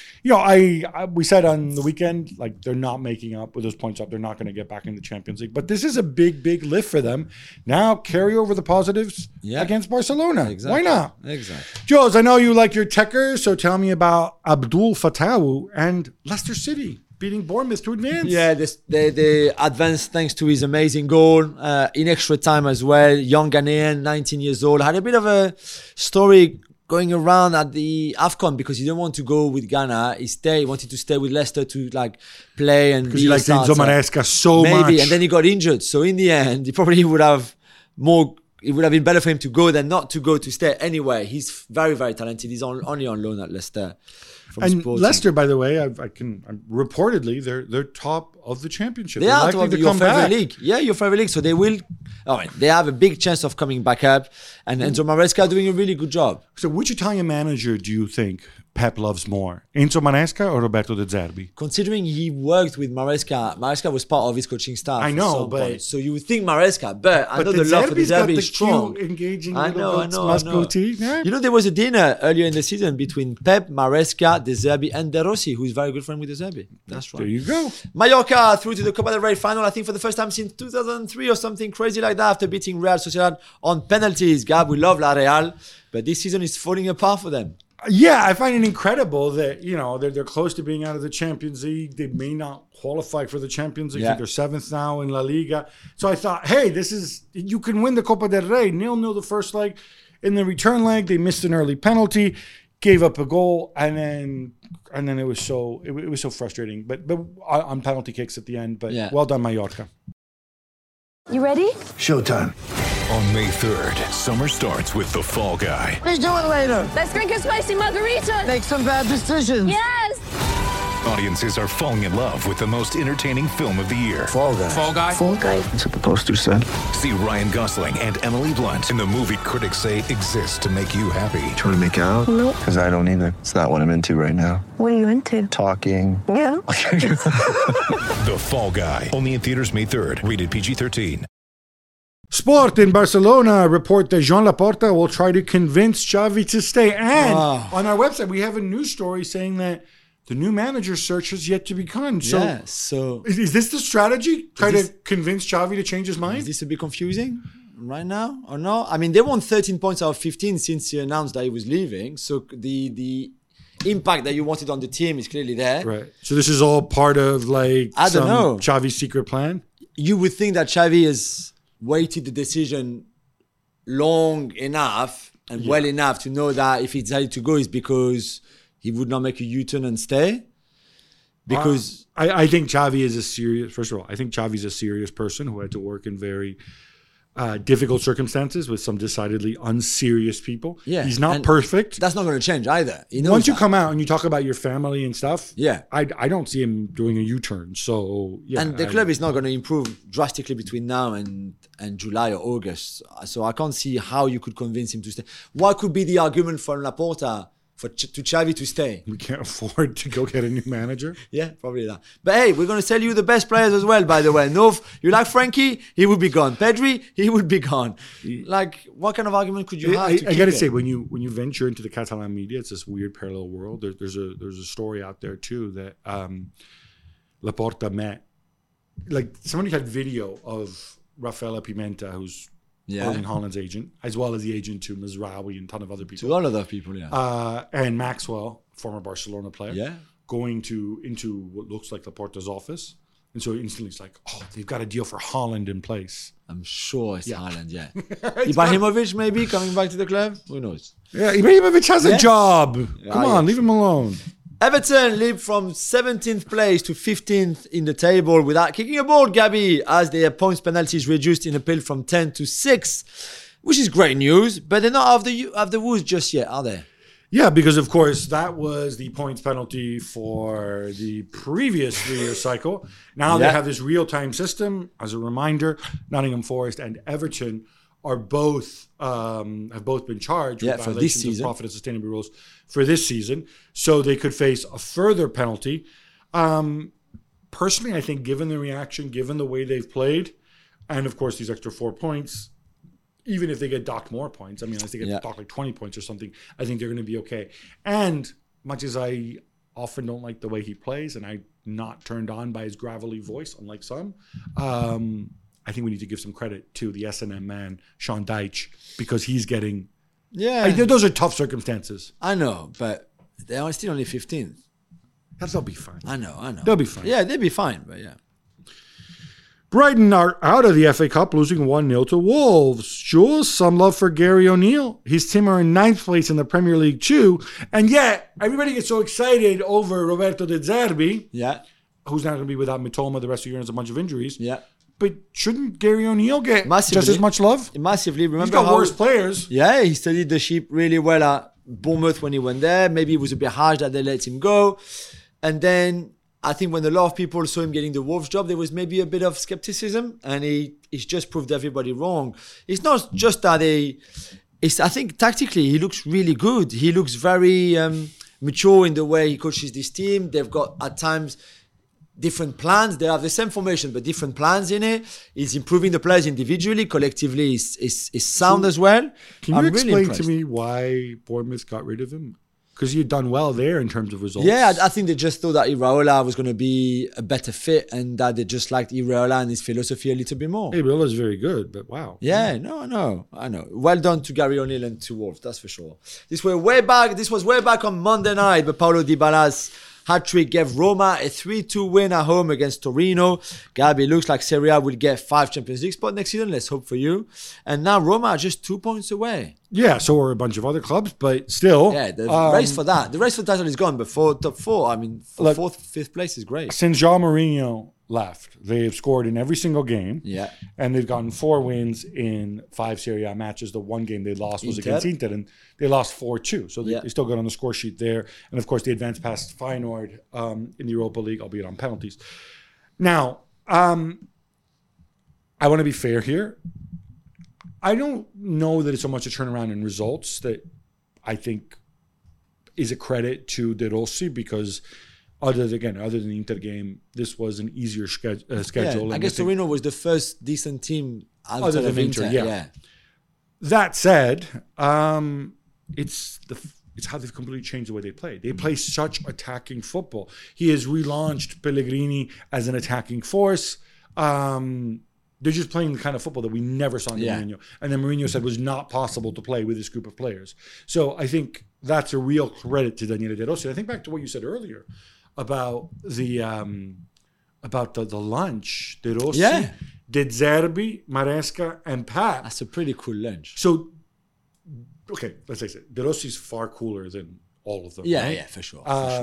We said on the weekend, they're not making up with those points up. They're not going to get back in the Champions League. But this is a big, big lift for them. Now carry over the positives against Barcelona. Exactly. Why not? Exactly. Jules, I know you like your Tekkers, so tell me about Abdul Fattah and Leicester City beating Bournemouth to advance. Yeah, they advanced thanks to his amazing goal in extra time as well. Young Ghanaian, 19 years old. Had a bit of a story going around at the AFCON because he didn't want to go with Ghana. He wanted to stay with Leicester to play and because he liked Enzo Maresca so much. Maybe, and then he got injured. So in the end, he probably would have more. It would have been better for him to go than not to go to stay. Anyway, he's very, very talented. He's only on loan at Leicester. And Leicester, by the way, reportedly they're top of the championship. They are top of your favorite league. Yeah, your favorite league. So they will. They have a big chance of coming back up. And Enzo Maresca doing a really good job. So, which Italian manager do you think Pep loves more, Enzo Maresca or Roberto De Zerbi? Considering he worked with Maresca was part of his coaching staff. I know, but so you would think Maresca, but I know the love for De Zerbi is strong. Engaging I know. Yeah. You know, there was a dinner earlier in the season between Pep, Maresca, De Zerbi, and De Rossi, who is very good friend with De Zerbi. That's right. There you go. Mallorca through to the Copa del Rey final, I think for the first time since 2003 or something crazy like that, after beating Real Sociedad on penalties. Gab, we love La Real, but this season is falling apart for them. Yeah, I find it incredible that, they're close to being out of the Champions League. They may not qualify for the Champions League. I think they're 7th now in La Liga. So I thought, hey, you can win the Copa del Rey. 0-0 the first leg. In the return leg, they missed an early penalty, gave up a goal, and then it was so frustrating. But on penalty kicks at the end. But well done, Mallorca. You ready? Showtime. On May 3rd, summer starts with The Fall Guy. Let's do it later. Let's drink a spicy margarita. Make some bad decisions. Yes. Audiences are falling in love with the most entertaining film of the year. Fall Guy. Fall Guy? Fall Guy. That's what the poster said. See Ryan Gosling and Emily Blunt in the movie critics say exists to make you happy. Trying to make it out? Nope. Because I don't either. It's not what I'm into right now. What are you into? Talking. Yeah. The Fall Guy. Only in theaters May 3rd. Rated PG-13. Sport in Barcelona report that Joan Laporta will try to convince Xavi to stay. And on our website, we have a news story saying that the new manager search has yet to begin. So, is this the strategy? Try to convince Xavi to change his mind? Is this a bit confusing right now or no? I mean, they won 13 points out of 15 since he announced that he was leaving. So the impact that you wanted on the team is clearly there. Right. So this is all part of I don't know, Xavi's secret plan? You would think that Xavi has waited the decision long enough and well enough to know that if he decided to go is because he would not make a U-turn and stay. Because I think Xavi is first of all, I think Xavi's a serious person who had to work in very difficult circumstances with some decidedly unserious people. Yeah. He's not perfect. That's not going to change either. Once you come out and you talk about your family and stuff, yeah, I don't see him doing a U-turn. So yeah, and the club is not going to improve drastically between now and July or August. So I can't see how you could convince him to stay. What could be the argument for Laporta to Xavi to stay? We can't afford to go get a new manager. Yeah, probably that. But hey, we're going to sell you the best players as well, by the way. You like Frankie? He would be gone. Pedri? He would be gone. Like, what kind of argument could you have? I got to say, when you venture into the Catalan media, it's this weird parallel world. There's a story out there too that Laporta met, like somebody had video of Rafaela Pimenta, who's Erling Haaland's agent, as well as the agent to Mazraoui and a ton of other people. To all other people, yeah. And Maxwell, former Barcelona player, going into what looks like Laporta's office. And so instantly it's like, oh, they've got a deal for Haaland in place. I'm sure it's Haaland, yeah. Ibrahimovic maybe coming back to the club? Who knows? Yeah, Ibrahimovic has a job. Come on, leave him alone. Everton leap from 17th place to 15th in the table without kicking a ball, Gabby, as their points penalties reduced in appeal from 10 to 6, which is great news, but they're not out of the woods just yet, are they? Yeah, because of course that was the points penalty for the previous 3-year cycle. Now they have this real-time system. As a reminder, Nottingham Forest and Everton are both have both been charged with for this violations of season. profit and sustainability rules for this season. So they could face a further penalty. Personally, I think given the reaction, given the way they've played, and of course these extra 4 points, even if they get docked more points, I mean, unless they get docked like 20 points or something, I think they're going to be okay. And much as I often don't like the way he plays, and I'm not turned on by his gravelly voice, unlike some, I think we need to give some credit to the S&M man, Sean Dyche, because he's getting... those are tough circumstances. I know, but they are still only 15th. They'll be fine. I know. They'll be fine. Yeah, they'll be fine, but yeah. Brighton are out of the FA Cup, losing 1-0 to Wolves. Jules, some love for Gary O'Neill. His team are in 9th place in the Premier League too. And yet, everybody gets so excited over Roberto De Zerbi, who's now going to be without Mitoma the rest of the year and has a bunch of injuries. Yeah. But shouldn't Gary O'Neill get Massively. just as much love? Massively. Remember He's got worse players. Yeah, he studied the ship really well at Bournemouth when he went there. Maybe it was a bit harsh that they let him go. And then I think when a lot of people saw him getting the Wolves job, there was maybe a bit of skepticism, and he's just proved everybody wrong. It's not just that I think tactically he looks really good. He looks very mature in the way he coaches this team. They've got at times different plans. They have the same formation, but different plans in it. He's improving the players individually. Collectively, is sound as well. Can you explain to me why Bournemouth got rid of him? Because you'd done well there in terms of results. Yeah, I think they just thought that Iraola was going to be a better fit, and that they just liked Iraola and his philosophy a little bit more. Iraola's very good, but wow. Yeah, I know. Well done to Gary O'Neill and to Wolves, that's for sure. This was way back on Monday night, but Paulo Dybala's hat-trick gave Roma a 3-2 win at home against Torino. Gabi, looks like Serie A will get 5 Champions League spots next season. Let's hope for you. And now Roma are just 2 points away. Yeah, so are a bunch of other clubs, but still. Yeah, the race for that. The race for the title is gone, but for top 4, I mean, fourth, fifth place is great. Since João Mourinho left, they've scored in every single game. Yeah. And they've gotten 4 wins in 5 Serie A matches. The one game they lost was against Inter, and they lost 4-2. So they still got on the score sheet there. And of course, they advanced past Feyenoord in the Europa League, albeit on penalties. Now, I want to be fair here. I don't know that it's so much a turnaround in results that I think is a credit to De Rossi, because other than the Inter game, this was an easier schedule. Yeah, I guess Torino was the first decent team outside of Inter. Yeah. That said, it's how they've completely changed the way they play. They play such attacking football. He has relaunched Pellegrini as an attacking force. They're just playing the kind of football that we never saw in Mourinho. And then Mourinho said was not possible to play with this group of players. So I think that's a real credit to Daniele De Rossi. I think back to what you said earlier about the lunch. De Rossi, De Zerbi, Maresca, and Pat. That's a pretty cool lunch. So, okay, let's face it. De Rossi's far cooler than all of them. Yeah, right? yeah, for sure.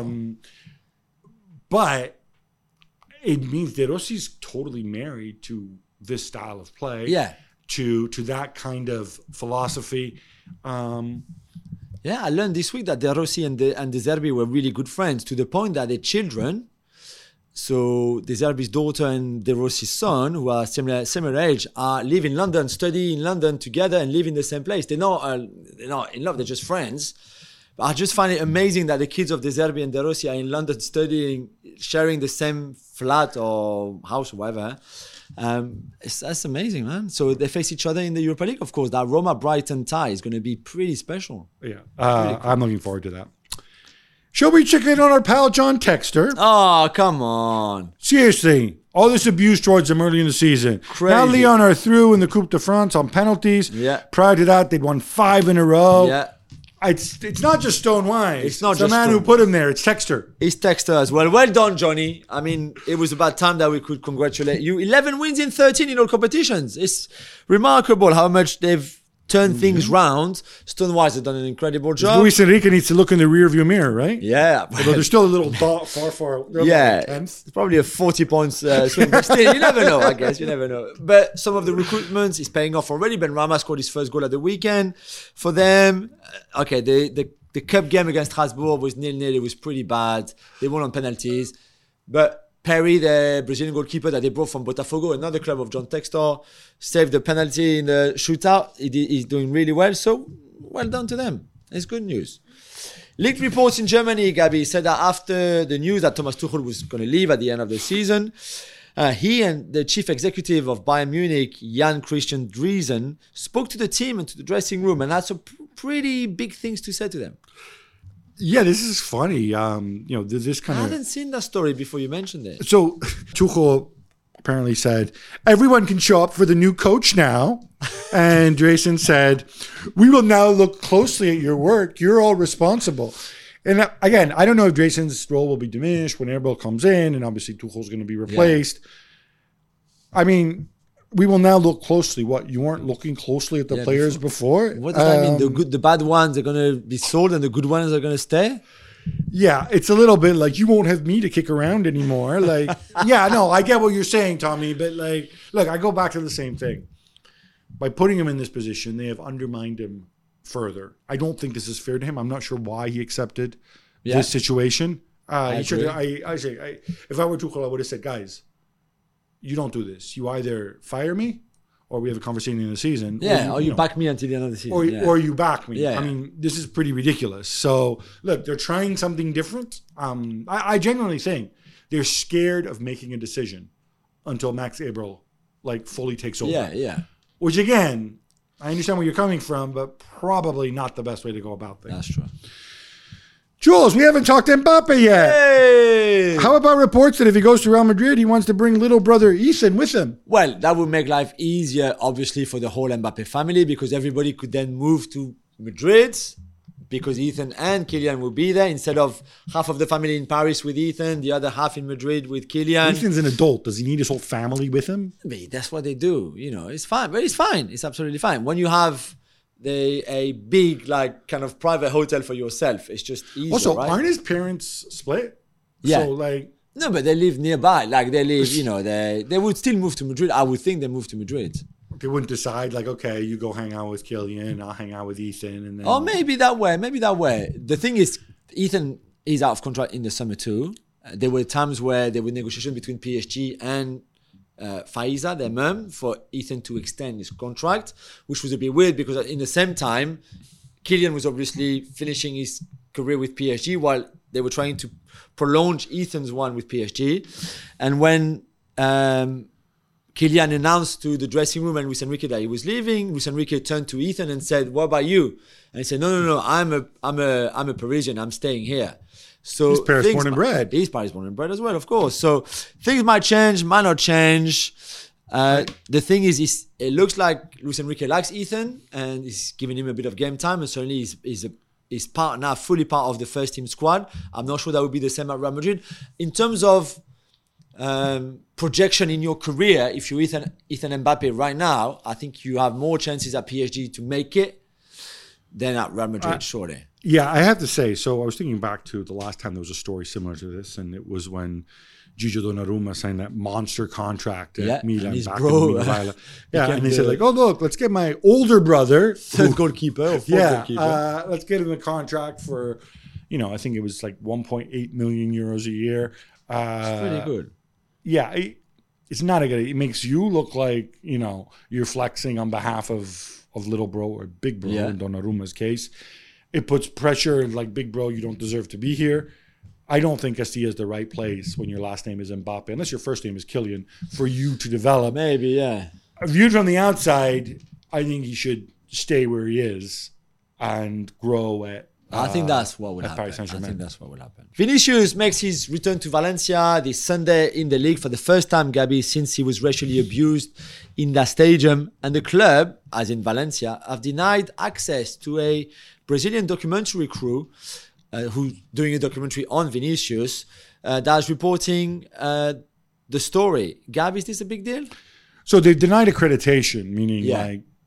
But it means De Rossi's totally married to this style of play. Yeah. To that kind of philosophy. Yeah, I learned this week that De Rossi and De Zerbi were really good friends, to the point that their children, so De Zerbi's daughter and De Rossi's son, who are similar age, live in London, study in London together, and live in the same place. They're not in love; they're just friends. But I just find it amazing that the kids of De Zerbi and De Rossi are in London studying, sharing the same flat or house or whatever. That's amazing, man. So they face each other in the Europa League, of course. That Roma-Brighton tie is going to be pretty special. Yeah, cool. I'm looking forward to that. Shall we check in on our pal John Texter? Oh, come on. Seriously, all this abuse towards them early in the season. Crazy. Now Lyon are through in the Coupe de France on penalties. Yeah. Prior to that, they'd won 5 in a row. Yeah. It's not just Stone Wise. It's not the just man Stone who put him there. It's Texter. It's Texter as well. Well done, Johnny. I mean, it was about time that we could congratulate you. 11 wins in 13 in all competitions. It's remarkable how much they've turn things round. Stonewise have done an incredible job. Luis Enrique needs to look in the rearview mirror, right? Yeah. Although there's still a little dot far. Yeah, Like 10th. it's probably a 40 points swing, but still, you never know, I guess. You never know. But some of the recruitment is paying off already. Ben Rama scored his first goal at the weekend for them. Okay, the cup game against Strasbourg was 0-0. It was pretty bad. They won on penalties. But Perry, the Brazilian goalkeeper that they brought from Botafogo, another club of John Textor, saved the penalty in the shootout. He's doing really well. So, well done to them. It's good news. Leaked reports in Germany, Gabi, said that after the news that Thomas Tuchel was going to leave at the end of the season, he and the chief executive of Bayern Munich, Jan Christian Driesen, spoke to the team and to the dressing room and had some pretty big things to say to them. Yeah, this is funny. This kind I of... hadn't seen that story before you mentioned it. So Tuchel apparently said, everyone can show up for the new coach now. And Drayson said, we will now look closely at your work. You're all responsible. And again, I don't know if Drayson's role will be diminished when Eberl comes in, and obviously Tuchel's going to be replaced. Yeah. I mean, we will now look closely. What, you weren't looking closely at the players before? What does that mean? The bad ones are going to be sold and the good ones are going to stay? Yeah, it's a little bit like, you won't have me to kick around anymore. Like, yeah, no, I get what you're saying, Tommy, but like, look, I go back to the same thing. By putting him in this position, they have undermined him further. I don't think this is fair to him. I'm not sure why he accepted this situation. If I were Tuchel, I would have said, guys, you don't do this. You either fire me or we have a conversation in the season. Yeah, or you back me until the end of the season. Or you back me. Yeah. I mean, this is pretty ridiculous. So, look, they're trying something different. I genuinely think they're scared of making a decision until Max Eberl, fully takes over. Yeah. Which, again, I understand where you're coming from, but probably not the best way to go about things. That's true. Jules, we haven't talked Mbappe yet. Hey! How about reports that if he goes to Real Madrid, he wants to bring little brother Ethan with him? Well, that would make life easier, obviously, for the whole Mbappe family, because everybody could then move to Madrid, because Ethan and Kylian will be there, instead of half of the family in Paris with Ethan, the other half in Madrid with Kylian. Ethan's an adult. Does he need his whole family with him? That's what they do. It's fine. But it's fine. It's absolutely fine. When you have a big, kind of private hotel for yourself, it's just easier, also, right? aren't his parents split? Yeah. So, no, but they live nearby. They live, they would still move to Madrid. I would think they move to Madrid. They wouldn't decide, okay, you go hang out with Kylian, I'll hang out with Ethan. And then... Oh, maybe that way. The thing is, Ethan is out of contract in the summer too. There were times where there were negotiations between PSG and Faiza, their mum, for Ethan to extend his contract, which was a bit weird because in the same time, Kylian was obviously finishing his career with PSG while they were trying to prolong Ethan's one with PSG. And when Kylian announced to the dressing room and Luis Enrique that he was leaving, Luis Enrique turned to Ethan and said, "What about you?" And he said, "No, I'm a Parisian. I'm staying here." So he's Paris born and bred. He's Paris born and bred as well, of course. So things might change, might not change. The thing is, it looks like Luis Enrique likes Ethan and he's giving him a bit of game time, and certainly he's part now, fully part of the first team squad. I'm not sure that would be the same at Real Madrid. In terms of projection in your career, if you're Ethan Mbappe right now, I think you have more chances at PSG to make it than at Real Madrid, surely. Yeah, I have to say, so I was thinking back to the last time there was a story similar to this, and it was when Gigi Donnarumma signed that monster contract at Milan. And his back bro. And they said, oh, look, let's get my older brother. Third goalkeeper or fourth goalkeeper. Let's get him a contract for, I think it was 1.8 million euros a year. It's pretty good. Yeah, it's not a good. It makes you look like, you're flexing on behalf of little bro or big bro in Donnarumma's case. It puts pressure and big bro, you don't deserve to be here. I don't think Castilla is the right place when your last name is Mbappe, unless your first name is Kylian, for you to develop. Maybe, yeah. Viewed from the outside, I think he should stay where he is and grow at I think that's what will happen. Paris Saint-Germain. I think that's what will happen. Vinicius makes his return to Valencia this Sunday in the league for the first time, Gabi, since he was racially abused in that stadium. And the club, as in Valencia, have denied access to a Brazilian documentary crew who's doing a documentary on Vinicius that's reporting the story. Gabi, is this a big deal? So they've denied accreditation, meaning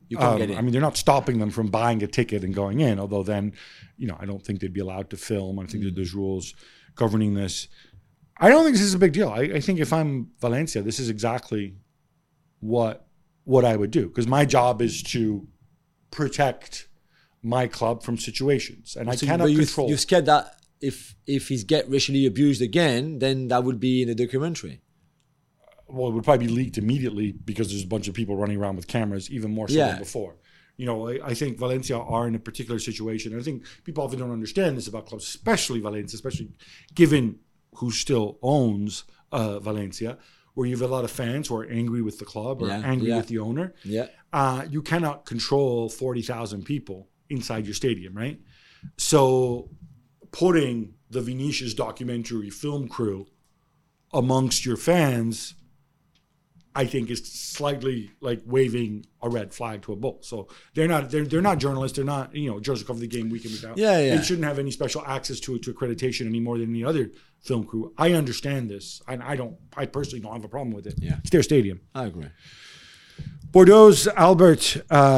You can't get in. I mean, they're not stopping them from buying a ticket and going in, although then, I don't think they'd be allowed to film. I think that there's rules governing this. I don't think this is a big deal. I think if I'm Valencia, this is exactly what I would do, because my job is to protect my club from situations, and I cannot control. You're scared that if he's get racially abused again, then that would be in a documentary. Well, it would probably be leaked immediately because there's a bunch of people running around with cameras, even more so than before. I think Valencia are in a particular situation. And I think people often don't understand this about clubs, especially Valencia, especially given who still owns Valencia, where you have a lot of fans who are angry with the club or angry with the owner. Yeah. You cannot control 40,000 people inside your stadium, right? So putting the Vinicius documentary film crew amongst your fans, I think, is slightly like waving a red flag to a bull. So they're not journalists. They're not journalists who cover the game week in, week out. They shouldn't have any special access to accreditation any more than any other film crew. I understand this, and I personally don't have a problem with it. Yeah. It's their stadium. I agree. Bordeaux's Albert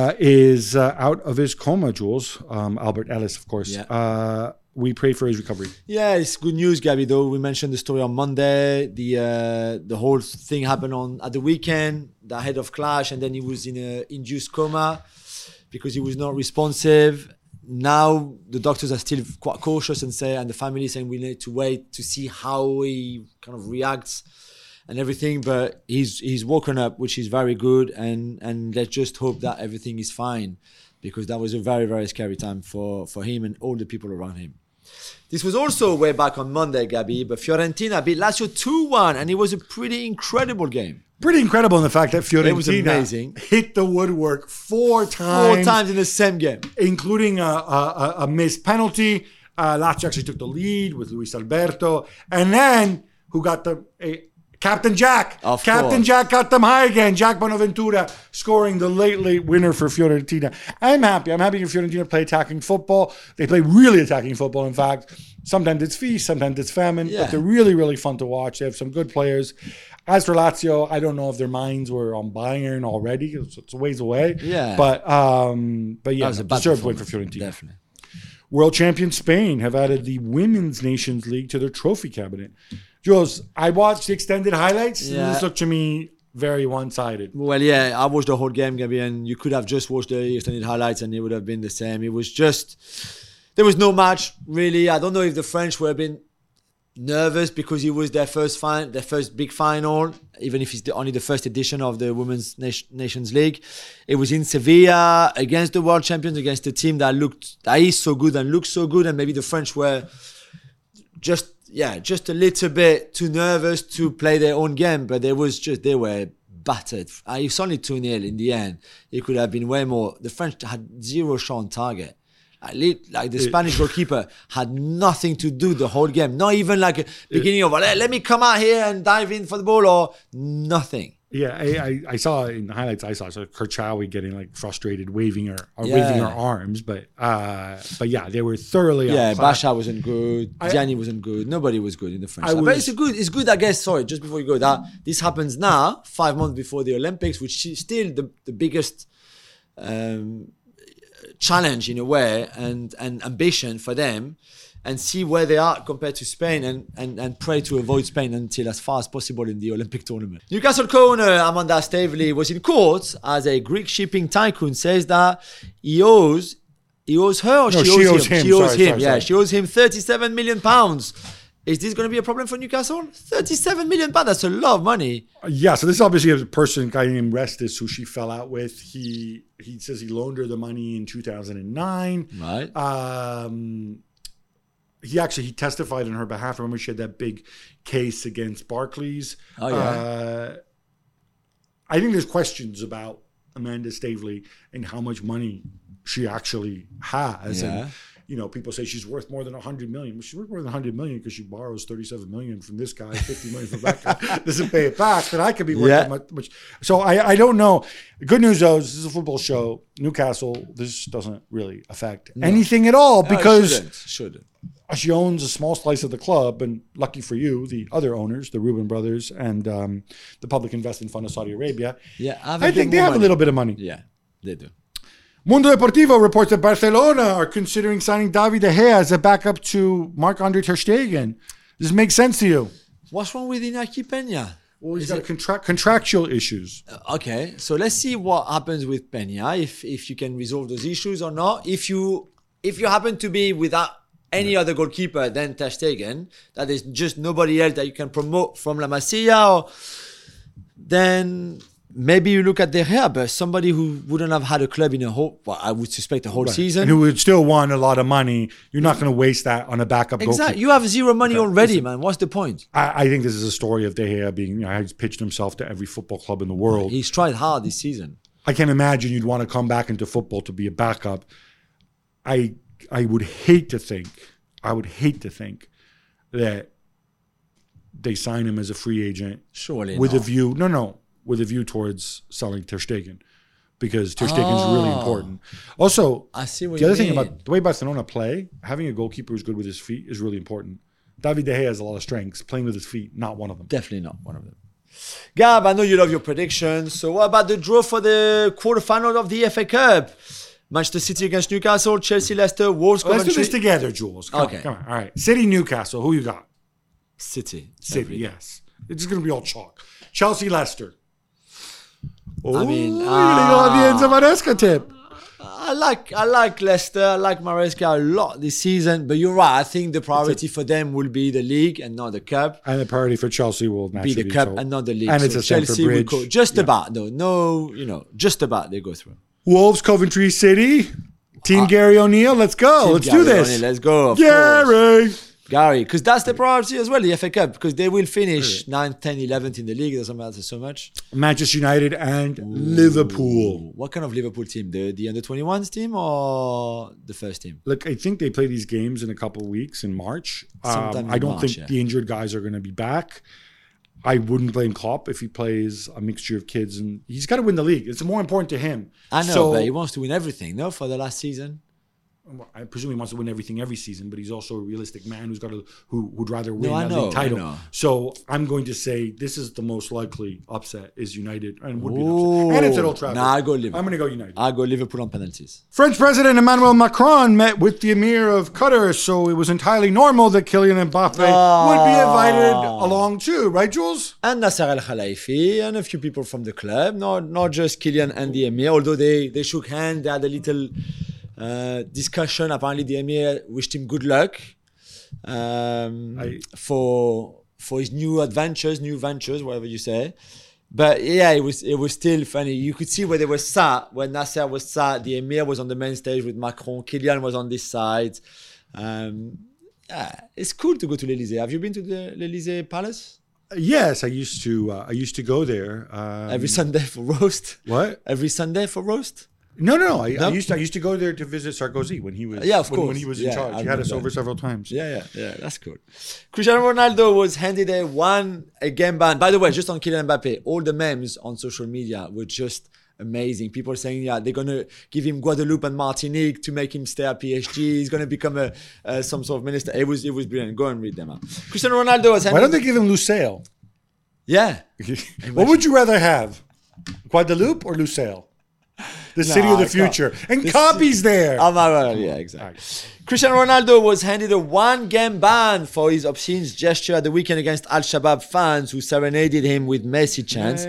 is out of his coma, Jules. Albert Ellis, of course. Yeah. We pray for his recovery. Yeah, it's good news, Gabby, though. We mentioned the story on Monday. The whole thing happened at the weekend, the head of Clash, and then he was in an induced coma because he was not responsive. Now the doctors are still quite cautious and the family is saying we need to wait to see how he kind of reacts and everything. But he's woken up, which is very good, and let's just hope that everything is fine, because that was a very, very scary time for him and all the people around him. This was also way back on Monday, Gabby, but Fiorentina beat Lazio 2-1, and it was a pretty incredible game. Pretty incredible in the fact that Fiorentina hit the woodwork four times. 4 times in the same game. Including a missed penalty. Lazio actually took the lead with Luis Alberto. And then, who got Captain Jack. Captain Jack got them high again. Jack Bonaventura scoring the late winner for Fiorentina. I'm happy. I'm happy for Fiorentina play attacking football. They play really attacking football, in fact. Sometimes it's feast, sometimes it's famine. Yeah. But they're really, really fun to watch. They have some good players. As for Lazio, I don't know if their minds were on Bayern already. It's a ways away. Yeah. But yeah, deserved win for Fiorentina. Definitely. World champion Spain have added the Women's Nations League to their trophy cabinet. Jules, I watched the extended highlights. Yeah. This looked to me very one-sided. Well, yeah, I watched the whole game, Gabby, and you could have just watched the extended highlights and it would have been the same. It was just, there was no match, really. I don't know if the French were a bit nervous because it was their first big final, even if it's only the first edition of the Women's Nations League. It was in Sevilla against the world champions, against a team that is so good and looks so good, and maybe the French were just a little bit too nervous to play their own game, but they were battered. It's only 2-0 in the end. It could have been way more. The French had 0 shot on target. Like the Spanish goalkeeper had nothing to do the whole game. Not even like a beginning of, let me come out here and dive in for the ball, or nothing. Yeah, I saw in the highlights. I saw Kirchawi getting like frustrated, waving her arms, but yeah, they were thoroughly. Yeah, Basha wasn't good. Gianni wasn't good. Nobody was good in the French side. But it's good. I guess. Sorry, just before you go, that this happens now, 5 months before the Olympics, which is still the biggest challenge in a way and ambition for them. And see where they are compared to Spain, and pray to avoid Spain until as far as possible in the Olympic tournament. Newcastle co-owner Amanda Staveley was in court as a Greek shipping tycoon says that he owes her, or she owes him. She owes him. Yeah, she owes him £37 million. Is this going to be a problem for Newcastle? £37 million, that's a lot of money. Yeah, so this is obviously a guy named Restis who she fell out with. He says he loaned her the money in 2009. Right. He testified on her behalf. Remember, she had that big case against Barclays. Oh, yeah. I think there's questions about Amanda Staveley and how much money she actually has. Yeah. And, people say she's worth more than $100 million. Well, she's worth more than $100 million because she borrows $37 million from this guy, $50 million from that guy. Doesn't pay it back, but I could be worth that much. So I don't know. The good news, though, is this is a football show. Newcastle, this doesn't really affect anything at all because it shouldn't. She owns a small slice of the club, and lucky for you, the other owners, the Rubin brothers and the Public Investment Fund of Saudi Arabia, I think they have a little bit of money. Yeah, they do. Mundo Deportivo reports that Barcelona are considering signing David De Gea as a backup to Marc-Andre Ter Stegen. Does this make sense to you? What's wrong with Iñaki Peña? Well, he's got contractual issues. Okay, so let's see what happens with Peña, if you can resolve those issues or not. If you happen to be without any other goalkeeper than Ter Stegen, that is just nobody else that you can promote from La Masia, then maybe you look at De Gea, but somebody who wouldn't have had a club in I would suspect a whole season. And who would still want a lot of money. You're not going to waste that on a backup goalkeeper. Exactly. You have zero money already, man. What's the point? I think this is a story of De Gea being, he's pitched himself to every football club in the world. He's tried hard this season. I can't imagine you'd want to come back into football to be a backup. I would hate to think that they sign him as a free agent. Surely with not. With a view towards selling Ter Stegen, because Ter Stegen is really important. Also, I see what the you other thing mean. about the way Barcelona play, having a goalkeeper who's good with his feet is really important. David De Gea has a lot of strengths. Playing with his feet, not one of them. Definitely not one of them. Gab, I know you love your predictions. So what about the draw for the quarterfinal of the FA Cup? Manchester City against Newcastle, Chelsea, Leicester, Wolves, Let's Coventry. do this together, Jules. Come on. All right. City, Newcastle. Who you got? City. City, yes. It's going to be all chalk. Chelsea, Leicester. I mean, you're going to go on the Enzo Maresca tip. I like Leicester. I like Maresca a lot this season. But you're right. I think the priority for them will be the league and not the cup. And the priority for Chelsea will Be naturally the cup and not the league. And so it's a Chelsea will Stamford go Bridge. just about though. No, just about they go through. Wolves, Coventry City. Team Gary O'Neill. Let's go. Let's do this. Let's go. Of course. Gary. Because that's the priority as well, the FA Cup, because they will finish 9th, 10th, 11th in the league. It doesn't matter so much. Manchester United and Liverpool. What kind of Liverpool team? The under-21s team or the first team? Look, I think they play these games in a couple of weeks in March. Sometime in I don't March, think the injured guys are going to be back. I wouldn't blame Klopp if he plays a mixture of kids, and he's got to win the league. It's more important to him. I know, So, but he wants to win everything, no, for the last season. I presume he wants to win everything every season, but he's also a realistic man who'd rather win I that know, league title. I know. So I'm going to say this is the most likely upset is United, and would be an upset. And it's at Old Trafford. Nah, I go Liverpool. I'm going to go United. I go Liverpool on penalties. French President Emmanuel Macron met with the Emir of Qatar, so it was entirely normal that Kylian Mbappe would be invited along too, right, Jules? And Nasser Al Khelaifi and a few people from the club, not just Kylian and the Emir, although they shook hands, they had a little discussion. Apparently the Emir wished him good luck for his new ventures, whatever you say. But yeah, it was still funny. You could see where they were sat, where Nasser was sat. The Emir was on the main stage with Macron. Kylian was on this side. It's cool to go to l'Elysée. Have you been to the l'Elysée Palace? Yes, I used to go there Every Sunday for roast. What? Every Sunday for roast? No. I used to go there to visit Sarkozy when he was when he was in charge. He had us over several times. Yeah, that's cool. Cristiano Ronaldo was handed a game ban. By the way, just on Kylian Mbappe, all the memes on social media were just amazing. People saying, they're gonna give him Guadeloupe and Martinique to make him stay at PSG. He's gonna become some sort of minister. It was brilliant. Go and read them out. Cristiano Ronaldo was handed. Why don't they give him Lusail? Yeah. What would you rather have, Guadeloupe or Lusail? The city of the future. And Copy's there. Yeah, exactly. Right. Cristiano Ronaldo was handed a 1-game ban for his obscene gesture at the weekend against Al-Shabaab fans who serenaded him with Messi chants.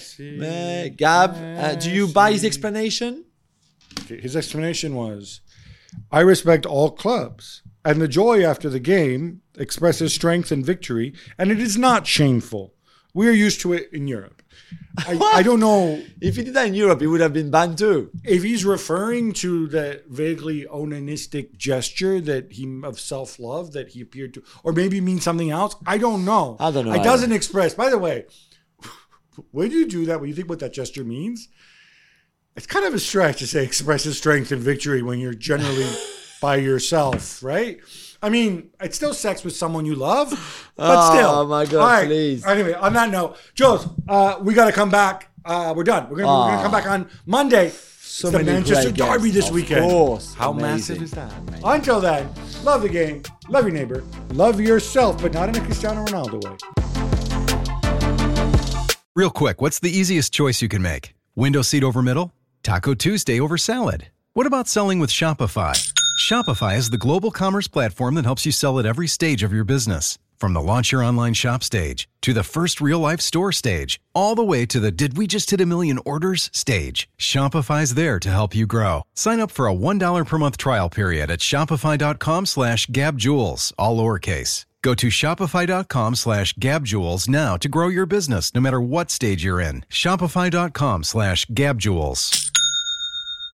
Gab, do you buy his explanation? His explanation was, I respect all clubs, and the joy after the game expresses strength and victory, and it is not shameful. We are used to it in Europe. I don't know. If he did that in Europe, he would have been banned too. If he's referring to that vaguely onanistic gesture of self-love that he appeared to, or maybe means something else, I don't know. I don't know. It doesn't express. By the way, when you do that, when you think what that gesture means, it's kind of a stretch to say expresses strength and victory when you're generally by yourself, right? I mean, it's still sex with someone you love, but still. Oh my God, all right. please. Anyway, on that note, Jules, we got to come back. We're done. We're gonna come back on Monday. It's the Manchester Derby this weekend. Of course. How Amazing. massive is that? Amazing. Until then, love the game, love your neighbor, love yourself, but not in a Cristiano Ronaldo way. Real quick, what's the easiest choice you can make? Window seat over middle? Taco Tuesday over salad? What about selling with Shopify? Shopify is the global commerce platform that helps you sell at every stage of your business. From the launch your online shop stage, to the first real-life store stage, all the way to the did we just hit a million orders stage. Shopify's there to help you grow. Sign up for a $1 per month trial period at shopify.com/gabjewels, all lowercase. Go to shopify.com/gabjewels now to grow your business no matter what stage you're in. Shopify.com/gabjewels.